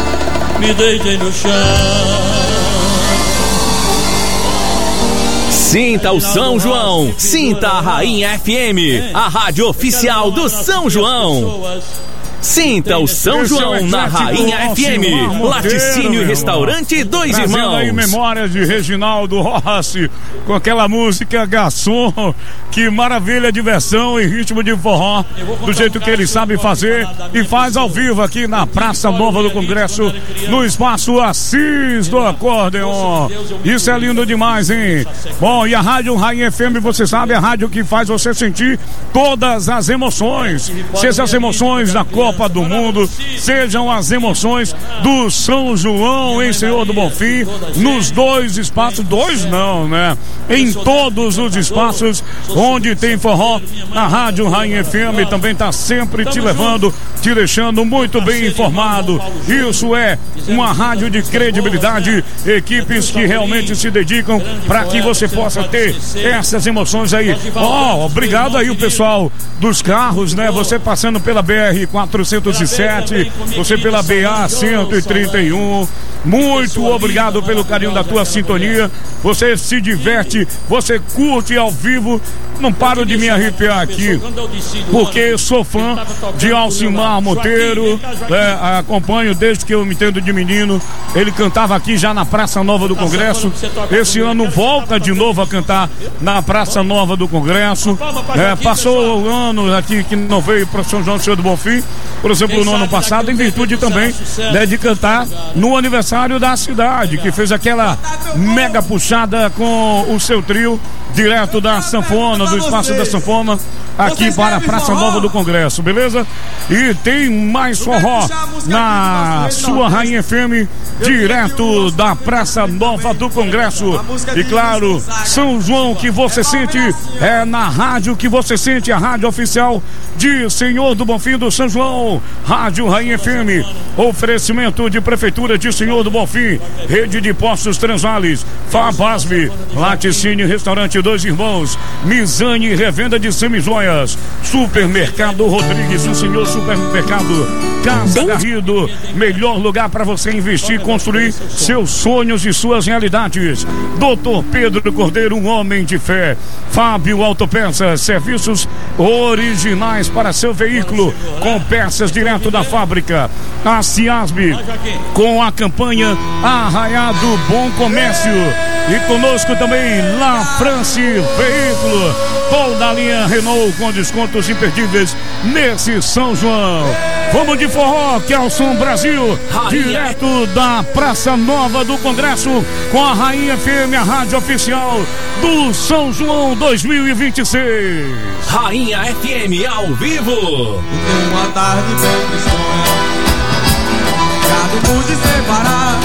me deitei no chão. Sinta o São João, sinta a Rainha F M, a rádio oficial do São João. Sinta o São João na Rainha F M, Laticínio e Restaurante Dois Irmãos. Aí memórias de Reginaldo Rossi, com aquela música garçom, que maravilha, diversão e ritmo de forró, do jeito que ele sabe fazer e faz ao vivo aqui na Praça Nova do Congresso, no espaço Assis do Acordeon. Isso é lindo demais, hein? Bom, e a Rádio Rainha F M, você sabe, é a rádio que faz você sentir todas as emoções, seja as emoções da Copa do Mundo, sejam as emoções do São João em Senhor do Bonfim, nos dois espaços, dois não, né? Em todos os espaços onde tem forró, a Rádio Rainha F M também está sempre te levando, te deixando muito bem informado. Isso é uma rádio de credibilidade, equipes que realmente se dedicam para que você possa ter essas emoções aí. Ó, oh, obrigado aí o pessoal dos carros, né? Você passando pela B R quatrocentos e sete, você pela B A cento e trinta e um, muito obrigado pelo carinho da tua sintonia. Você se diverte, você curte ao vivo. Não paro de me arrepiar aqui, porque eu sou fã de Alcimar Monteiro, é, acompanho desde que eu me entendo de menino. Ele cantava aqui já na Praça Nova do Congresso. Esse ano volta de novo a cantar na Praça Nova do Congresso. É, passou anos aqui que não veio para São João do Senhor do Bonfim, por exemplo, no ano passado, em virtude também, né, de cantar no aniversário da cidade, que fez aquela mega puxada com o seu trio direto da sanfona, do espaço da sanfona, aqui para a Praça Nova do Congresso, beleza? E tem mais forró na sua Rainha F M, direto da Praça Nova do Congresso. E claro, São João que você sente é na rádio que você sente, a rádio oficial de Senhor do Bonfim do São João, Rádio Rainha F M. Oferecimento de Prefeitura de Senhor do Bonfim, Rede de Postos Transvales, Fabasme, Laticínio Restaurante Dois Irmãos, Mizane Revenda de Semijoias, Supermercado Rodrigues, o senhor supermercado Casa Garrido, melhor lugar para você investir, construir seus sonhos e suas realidades. Doutor Pedro Cordeiro, um homem de fé. Fábio Autopeças, serviços originais para seu veículo, com peças direto da fábrica. A Ciasb, com a campanha Arraiado Bom Comércio. E conosco também La France Veículo, toda a linha Renault com descontos imperdíveis nesse São João. Vamos de forró, que é o Som Brasil, direto da Praça Nova do Congresso, com a Rainha F M, a rádio oficial do São João dois mil e vinte e seis. Rainha F M ao vivo. Uma tarde bem tristonha, cada mude separar.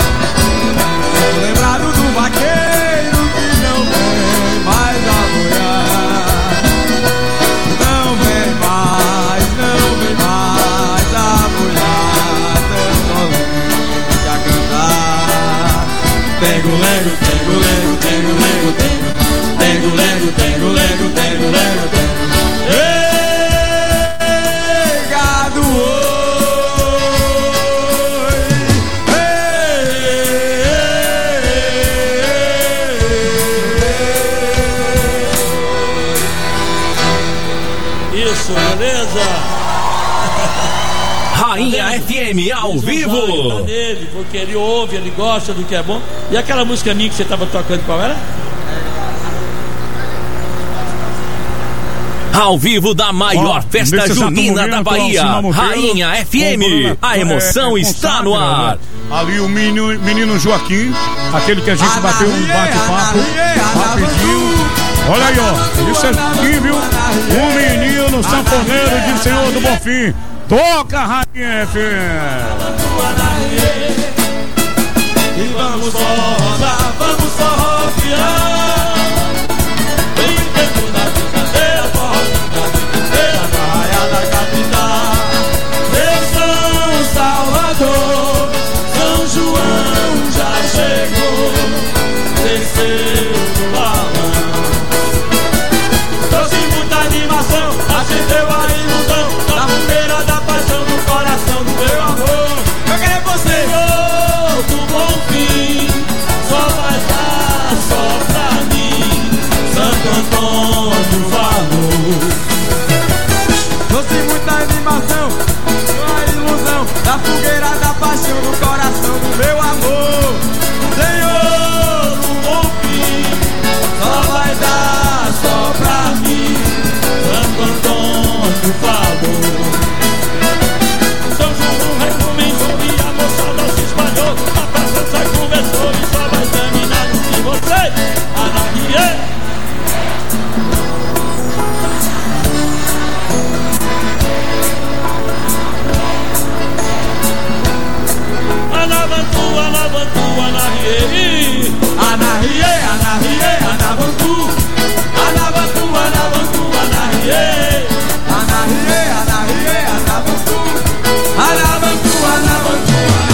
Sou lembrado do vaqueiro que não vem mais a boiar. Não vem mais, não vem mais a boiar. Tão somente a cantar. Tego, lego, tego, lego, tego, lego, tego. Tego, lego, tego, lego, tego, lego, tego. Ei, gado, isso, beleza? Rainha F M ao vivo. Tá nele, porque ele ouve, ele gosta do que é bom. E aquela música minha que você estava tocando, qual era? Ao vivo da maior oh, festa junina da Bahia, Rainha F M, a emoção é, é, está no ar. Ali o menino, menino Joaquim, aquele que a gente bateu um bate-papo rapidinho. Olha aí, ó, isso é aqui, viu? O menino sanfoneiro de Senhor do Bonfim. Toca, Rainha F M. E vamos forrosar, vamos forrosear. Vem o tempo da brincadeira, forró da brincadeira, na raia da capital. Meu São Salvador, São João já chegou, desceu do balão. Trouxe muita animação, acendeu a ilusão da bandeira da paixão no coração do meu amor. Eu quero você, oh, do Bonfim, só Anarie, Anarie, Anarie, Anavantu, Anavantu, Anavantu, Anarie, Anarie, Anarie, Anavantu, Anavantu, Anavantu,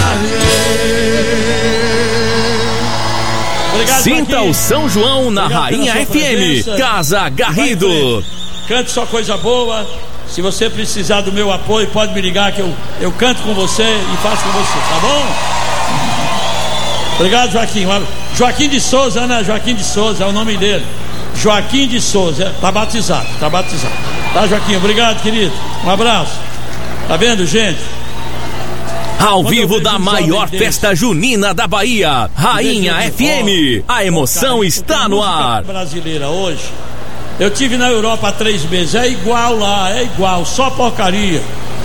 Anarie. Sinta o São João na Rainha F M, Casa Garrido. Cante só coisa boa. Se você precisar do meu apoio, pode me ligar que eu, eu canto com você e faço com você, tá bom? Obrigado, Joaquim. Joaquim de Souza, né? Joaquim de Souza é o nome dele. Joaquim de Souza, tá batizado, tá batizado. Tá, Joaquim? Obrigado, querido. Um abraço. Tá vendo, gente? Ao vivo da maior festa junina da Bahia, Rainha F M. A emoção está no ar. Brasileira hoje. Eu tive na Europa há três meses, é igual lá, é igual, só porcaria.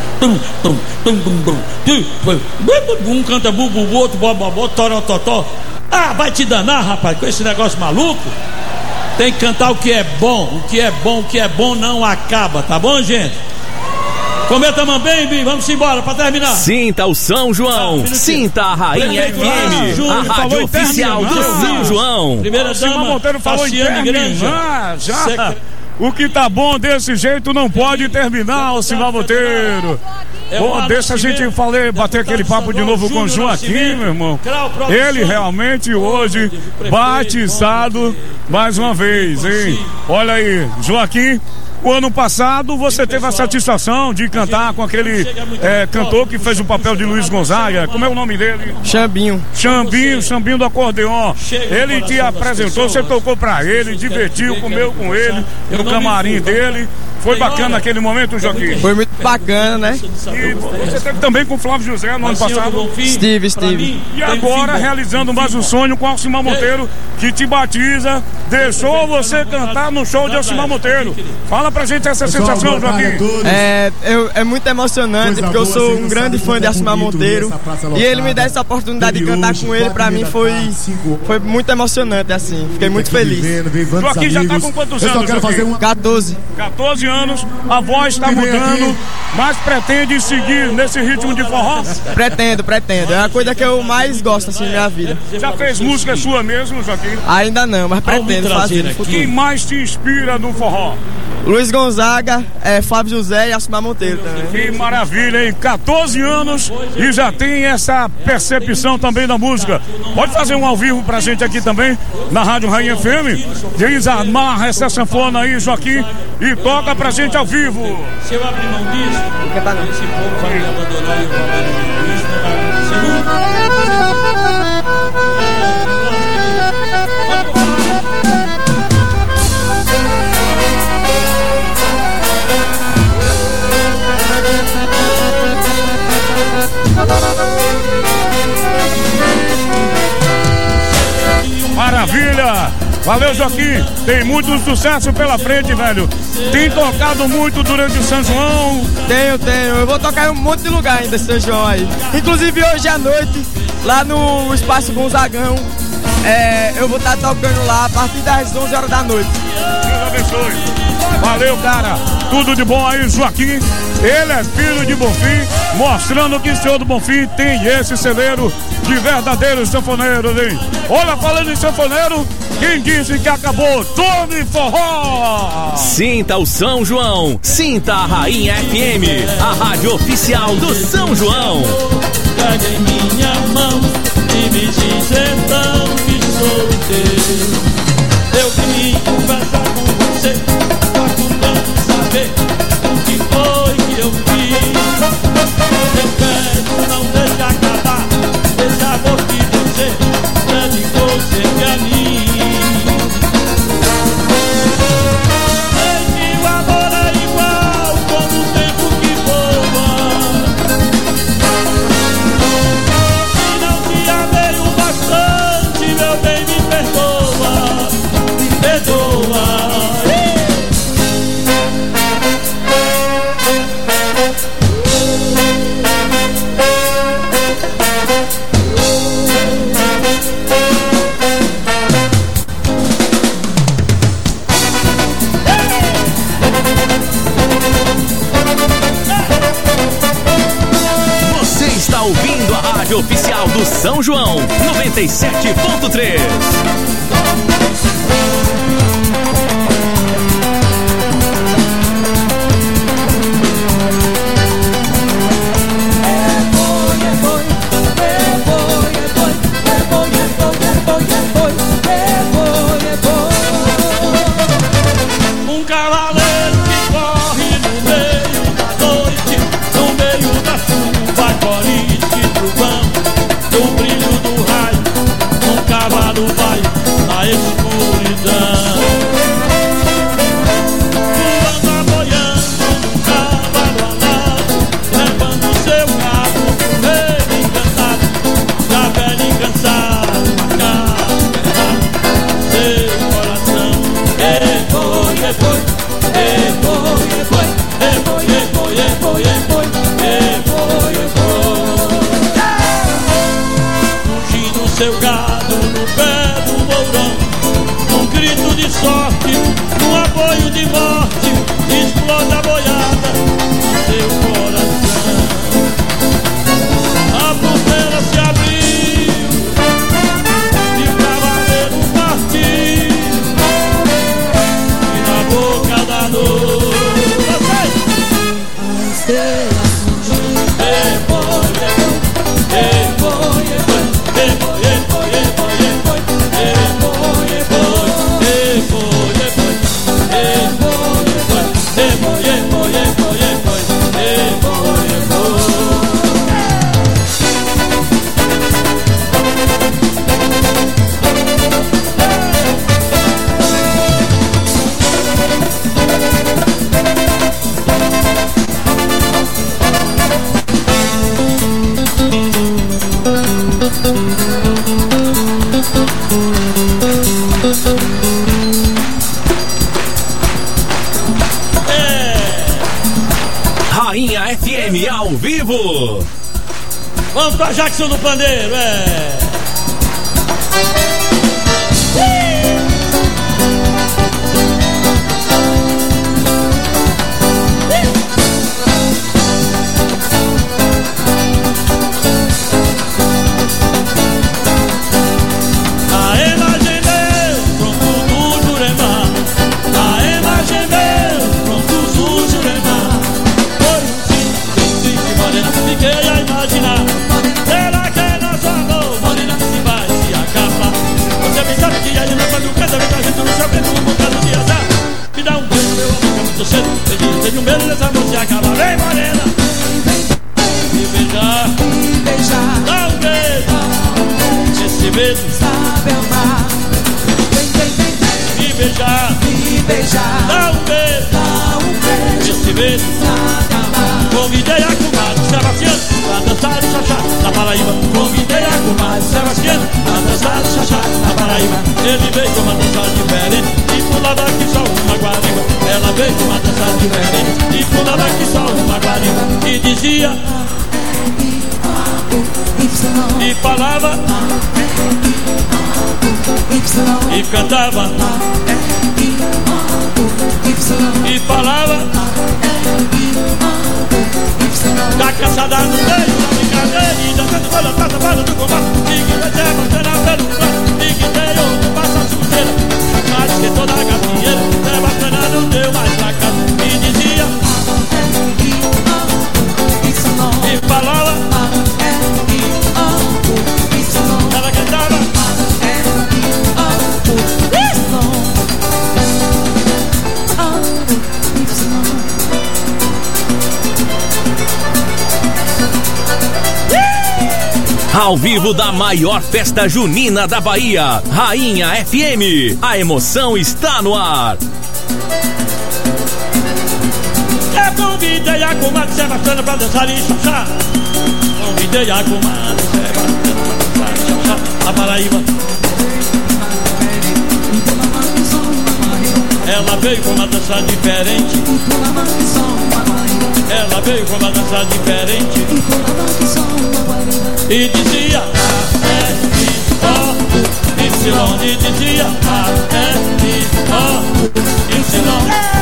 Um canta bubu, outro bobobó, torototó. Ah, vai te danar, rapaz, com esse negócio maluco. Tem que cantar o que é bom, o que é bom, o que é bom não acaba, tá bom, gente? Cometa Mambembe, vamos embora pra terminar. Sinta o São João, ah, sinta a Rainha F M, Júnior, a rádio oficial do São João. Primeira dama, Monteiro falou em terminar, já. Seca. O que tá bom desse jeito não pode terminar, o Simão Monteiro. É Bom, deixa a gente falei, bater aquele papo de novo com o Joaquim, meu irmão. Ele realmente hoje batizado mais uma vez, hein? Olha aí, Joaquim. O ano passado você teve a satisfação de cantar com aquele é, cantor que fez o papel de Luiz Gonzaga. Como é o nome dele? Xambinho. Xambinho, Xambinho do acordeon. Ele te apresentou, você tocou pra ele, divertiu, comeu com ele, no camarim dele. Foi bacana aquele momento, Joaquim? Foi muito bacana, né? E você teve também com o Flávio José no ano passado. Steve, Steve. E agora realizando mais um sonho com o Alcimar Monteiro, que te batiza, deixou você cantar no show de Alcimar Monteiro. Fala pra gente essa sensação, Joaquim. É, eu, é muito emocionante, porque eu sou um grande fã de Alcimar Monteiro. E ele me dá essa oportunidade de cantar com ele, pra mim foi, foi muito emocionante, assim. Fiquei muito feliz. Joaquim já tá com quantos anos, Joaquim? quatorze. quatorze anos, a voz está mudando, mas pretende seguir nesse ritmo de forró? Pretendo, pretendo. É a coisa que eu mais gosto assim na minha vida. Já fez música sua mesmo, Joaquim? Ainda não, mas pretendo fazer no futuro. Quem mais te inspira no forró? Luiz Gonzaga, é, Flávio José e Alcimar Monteiro também. Que maravilha, hein? quatorze anos e já tem essa percepção também da música. Pode fazer um ao vivo pra gente aqui também, na Rádio Rainha F M? Diz, amarra essa sanfona aí, Joaquim, e toca pra gente ao vivo. Se eu abrir mão disso, esse povo vai me abandonar e eu vou abandonar isso, não vai acontecer. Maravilha! Valeu, Joaquim! Tem muito sucesso pela frente, velho. Tem tocado muito durante o São João? Tenho, tenho. Eu vou tocar em um monte de lugar ainda esse São João aí. Inclusive hoje à noite, lá no Espaço Gonzagão, é, eu vou estar tocando lá a partir das onze horas da noite. Deus abençoe. Valeu, cara. Tudo de bom aí, Joaquim. Ele é filho de Bonfim, mostrando que o senhor do Bonfim tem esse celeiro de verdadeiros sanfoneiros, hein? Olha, falando em sanfoneiro, quem disse que acabou? Tome forró! Sinta o São João, sinta a Rainha F M, a rádio oficial do São João. Pega em minha mão e me diz então que sou teu. Eu vim conversar com você, procurando saber o que foi que eu fiz. Eu peço, não deixa acabar esse amor que você dedicou sempre a mim. Sei que o amor é igual como o tempo que voa. Se não te amei o bastante, meu bem, me perdoa, me perdoa. Você está ouvindo a rádio oficial do São João, noventa e sete ponto três. Um cavaleiro que corre no meio da noite, no meio da chuva, corite e trovão, no brilho do raio, um cavalo vai na escuridão. Voando, boiando, um cavalo alado, levando seu carro pro meio encantado, da velha e cansado, marcado, seu coração. E foi, e foi. E foi, e foi, e foi, e foi, e foi, e foi, e foi, e foi. Fugindo seu gado no pé do mourão, num grito de sorte, num apoio de morte, explode a boiada no seu coração. A fronteira se abriu e o cavaleiro partiu, e na boca da dor Rainha F M ao vivo. Vamos pra Jackson do Pandeiro, é. Tenho um beijo dessa moça e acaba. Vem, morena, me beijar, me beijar, dá um beijo, esse beijo sabe amar. Vem, vem, vem, vem, me beijar, me beijar, dá um beijo, dá um beijo, esse beijo sabe amar. Convidei a comadre Sebastiana pra dançar o xaxá na Paraíba. Convidei a comadre Sebastiana pra dançar o xaxá na Paraíba. Ele veio com uma dança diferente e pulava aqui só uma guariba. Ela veio com uma dança diferente e pulava aqui só uma guariba. E dizia e falava e cantava e falava da caçada no meio da brincadeira e dançando pela taça, para do combate. Ninguém vai ser bacana pelo braço, ninguém tem outro passa a sujeira. Mas que toda a gafieira, é bacana, não deu mais pra casa. E dizia e falava, ela cantava ao vivo da maior festa junina da Bahia, Rainha F M. A emoção está no ar. Eu convidei a comadre Sebastiana pra dançar e xaxá. Convidei a comadre Sebastiana pra dançar e xaxá na Paraíba. Ela veio com uma dança diferente. Ela veio com uma dança diferente e dizia A, E, I, O, Y. E dizia A, E, I, O, Y.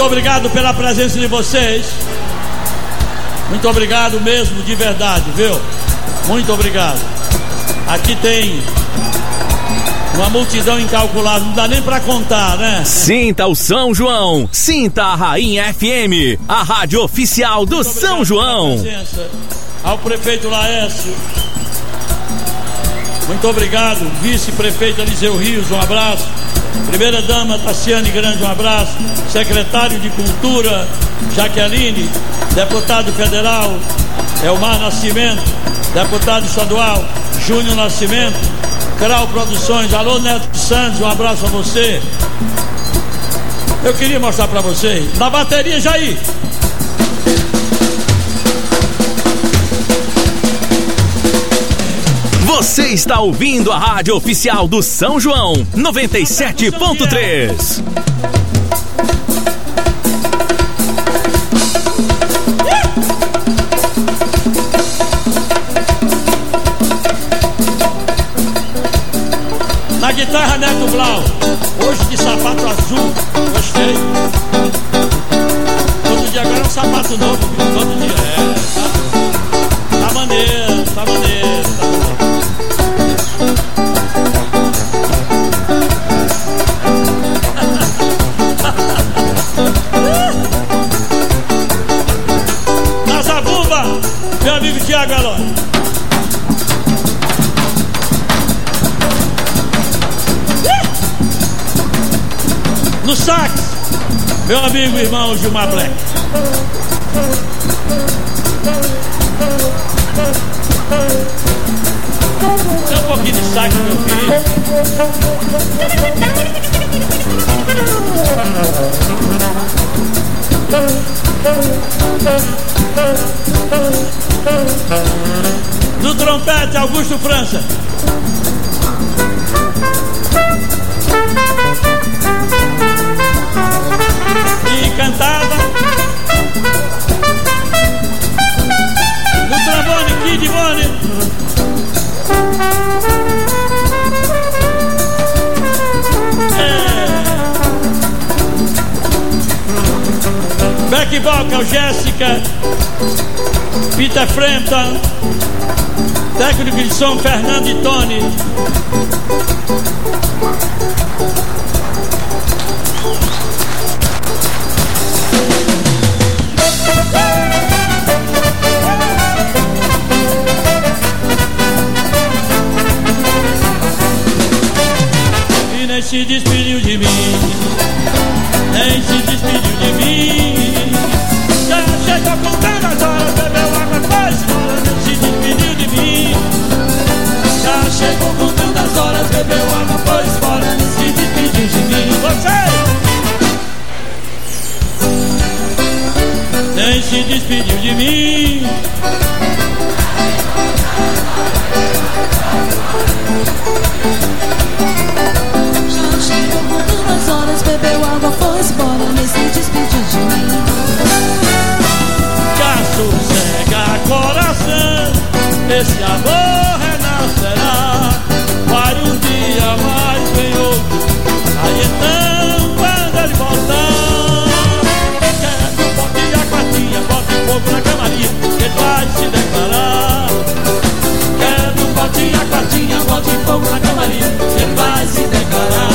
Muito obrigado pela presença de vocês. Muito obrigado mesmo, de verdade, viu? Muito obrigado. Aqui tem uma multidão incalculável, não dá nem pra contar, né? Sinta o São João, sinta a Rainha F M, a rádio oficial do São João. Presença ao prefeito Laércio. Muito obrigado, vice-prefeito Eliseu Rios, um abraço. Primeira dama Tassiane Grande, um abraço. Secretário de Cultura Jaqueline, deputado federal Elmar Nascimento, deputado estadual Júnior Nascimento, Crau Produções, alô Neto Santos, um abraço a você. Eu queria mostrar pra vocês, na bateria Jair. Você está ouvindo a rádio oficial do São João, noventa e sete ponto três. Na guitarra Neto Blau, hoje de sapato azul, gostei. Todo dia agora é um sapato novo, todo dia. É, tá, tá maneiro, tá maneiro, tá maneiro. Na zabumba, meu amigo Tiago Alô. No sax, meu amigo e irmão Gilmar Black. Tem um pouquinho de sax, meu filho. No trompete, Augusto França. E cantada no trombone, Kid Boni. É. Back vocal, Jéssica. Peter Frampton. Técnico de som, Fernando e Tony. Nem se despediu de mim, nem se despediu de mim. Já chegou contando as horas, bebeu água, foi embora, nem se despediu de mim. Já chegou contando as horas, bebeu água, foi embora, nem se despediu de mim. Você nem se despediu de mim. Horas, bebeu água, foi embora, nem se despediu de mim. Já sossega coração, esse amor renascerá. Vai um dia mais, vem outro. Aí então, quando ele voltar, quero um bote a quartinha, bote fogo na camarinha, que ele vai se declarar. Quero um bote a quartinha, bote fogo na camarinha, que ele vai se declarar.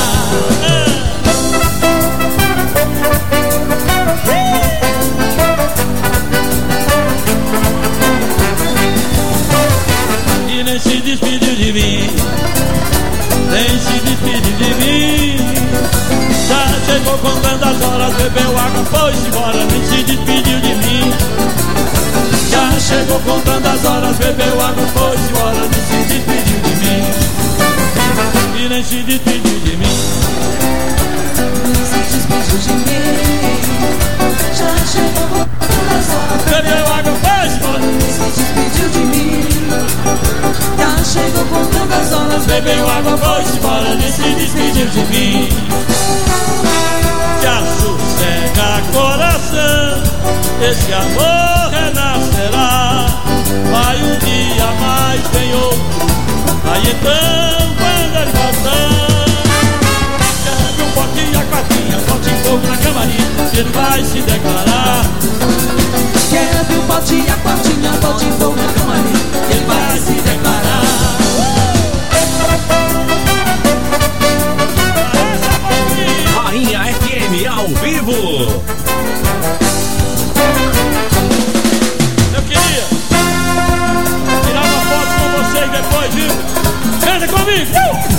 E nem se despediu de mim, nem se despediu de mim. Já chegou contando as horas, bebeu água, foi-se embora, nem se despediu de mim. Já chegou contando as horas, bebeu água, foi-se embora, nem se despediu de mim. E nem se despediu de mim. Se despediu de mim. Já chegou contando as horas, bebeu água, foi-se embora, nem se despediu de mim. Já chegou contando as horas, bebeu água, foi-se embora, nem se despediu de mim. Já sossega coração, esse amor renascerá. Vai um dia mais, vem outro. Aí então, quando ele voltar, quero um botinho, a quartinha, bote fogo na camarinha. ele vai se declarar. Quer ver o potinha, a portinha, bote bom na cama ali, ele vai se declarar. Rainha F M ao vivo. Eu queria tirar uma foto com vocês depois, viu? Canta comigo! Uh!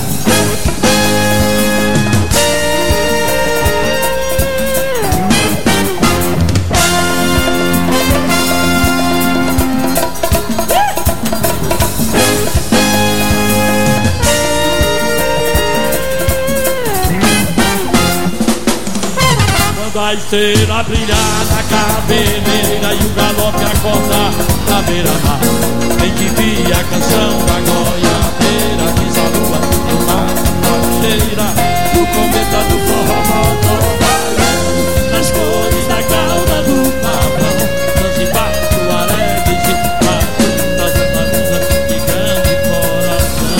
A esteira brilhar na cabeleira e o galope acordar na beira-mar. Vem que vi a canção da goiabeira, diz a lua uma cheira, o cometa do forró motor, nas cores da cauda do pavão, Zanzibar, Tuareg, Zimbabwe, das andalusas de grande coração.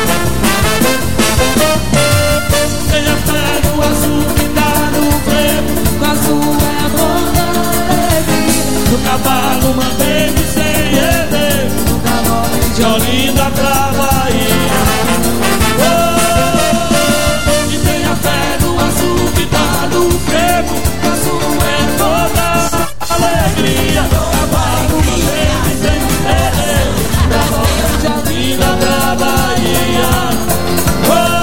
Tenha fé no azul que tá no frevo, o azul é a cor da alegria, do cavalo manteve sem relevo, no cavalo de Olinda pra Bahia. Oh, e tenha fé no azul que tá no frevo, o azul é a cor da alegria, do cavalo manteve sem relevo, no cavalo de Olinda pra Bahia. Oh,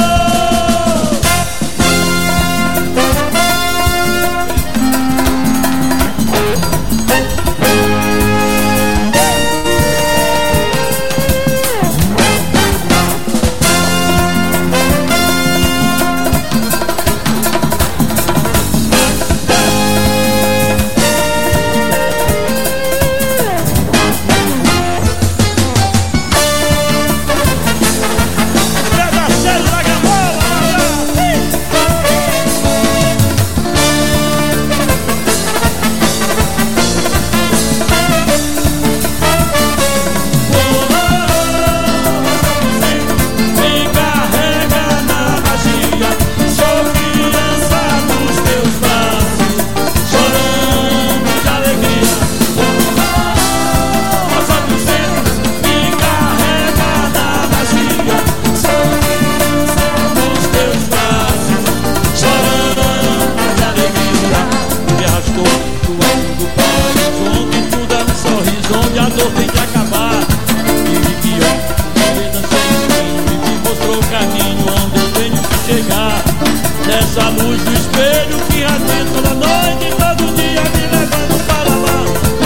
essa luz do espelho que acende toda noite e todo dia me levando para lá.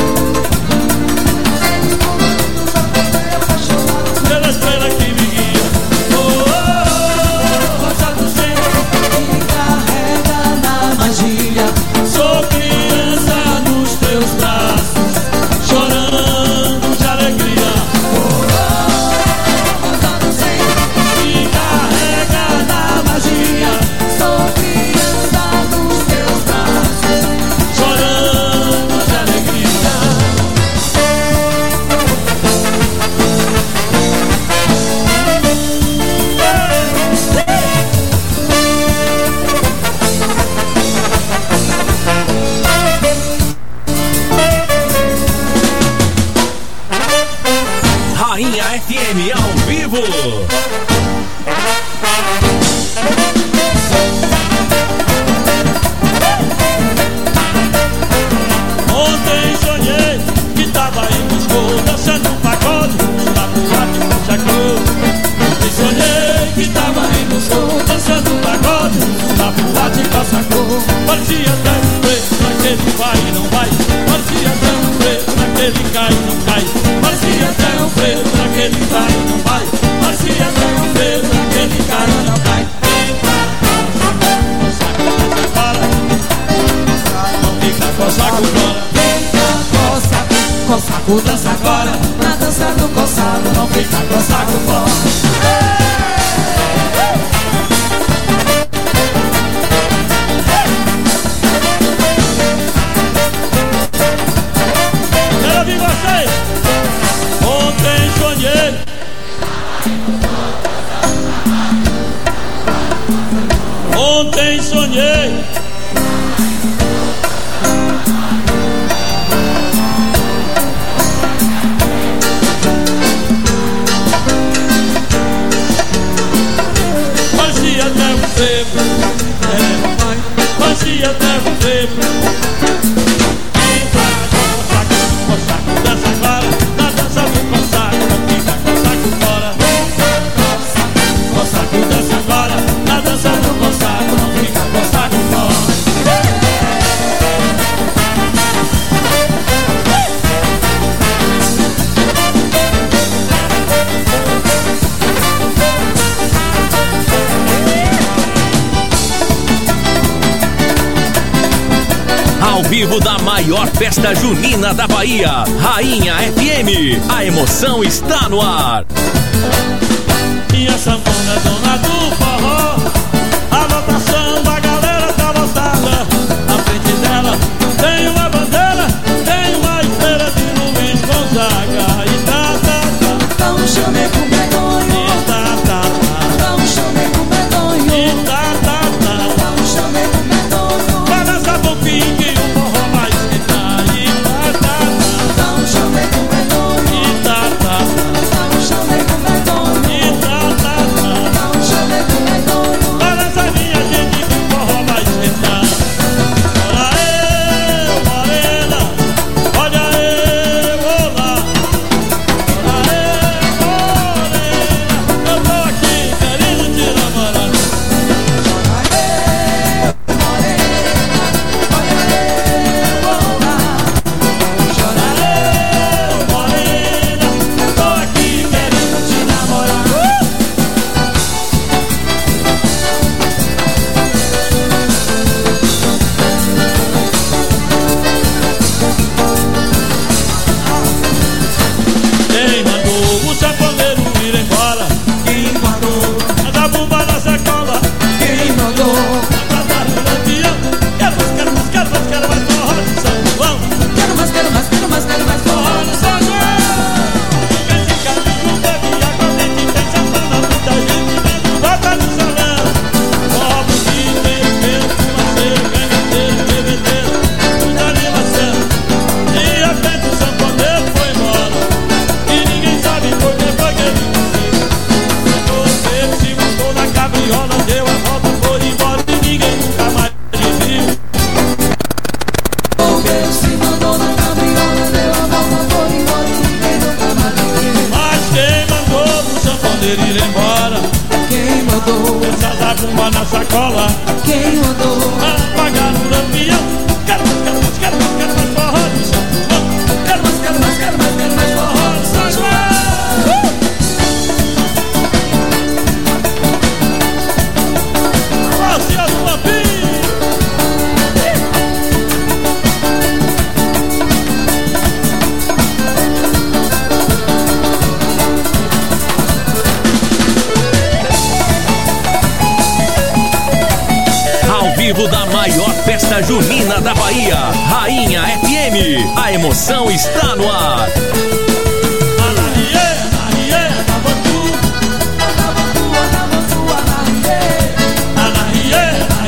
Pela estrela que me guia, oh, oh, rosa do centro que carrega na magia. Sou criança nos teus braços, chorando de alegria. Oh, oh, rosa do centro que carrega na magia. Sou criança nos teus braços, chorando de alegria. Rainha F M ao vivo. Ontem sonhei que tava em Moscou, dançando um pagode na boate Cochacô. Ontem sonhei que tava em Moscou, dançando um pagode na boate Cochacô. Parecia até um preto naquele vai e não vai, parecia até um preto naquele cai e não cai, parecia até um preto naquele vai e não vai, parecia até um preto naquele cai e não cai. Coçaco fora, coçaco dança agora, na dança do coçado não fica coçaco fora. Quero ouvir vocês. Ontem sonhei. Ontem sonhei vivo da maior festa junina da Bahia, Rainha F M. A emoção está no ar. Minha sanfona é dona do forró, a lotação da galera tá lotada. Na frente dela tem uma bandeira, tem uma estrela de Luiz Gonzaga. E tá, tá, tá, dá um chameco medonho. E tá, tá, tá, dá um chameco medonho. E tá, tá, tá, dá um chameco medonho. balança a boquinha que o forró vai esquentar. E tá, tá, tá, dá um chameco medonho. E tá, tá, tá, dá um chameco medonho. E tá, tá, tá, dá um chameco medonho. balança minha gente que o forró vai esquentar. Olha eu, morena, olha eu, olá. Olha eu, morena, eu tô aqui querendo te namorar. Quem mandou o sanfoneiro ir embora? Quem mandou? Manda a bumba na sacola. Quem mandou? Cantar o lampião. Quero mais, quero mais, quero mais, quero mais forró de São João. Quero mais, quero mais, quero mais, quero mais forró Forró de São João. Esse caminho bebe água, dente tem sanfona, muita gente dentro, bota no salão. Forró bonito, europeiro, fumaceiro, ganhadeiro, bebedeiro, muita animação. De repente o sanfoneiro foi embora e ninguém sabe por que foi que ele morreu. Ele se montou na cabriola, deu a volta, foi embora e ninguém nunca mais viu. Porque se mandou na cabriola, deu a volta, foi embora e ninguém nunca mais viu. Mas quem mandou o sanfoneiro ir embora? Quem mandou? Essa da bomba na sacola, Quem mandou? apagar o lampião. Quero mais, quero mais, quero mais, quero mais forró de São João. Quero mais, quero mais, quero mais, quero mais forró de São João. Alô, senhor do Lampinho. Ao vivo da maior festa junina da Bahia, Rainha F M. A emoção está no ar.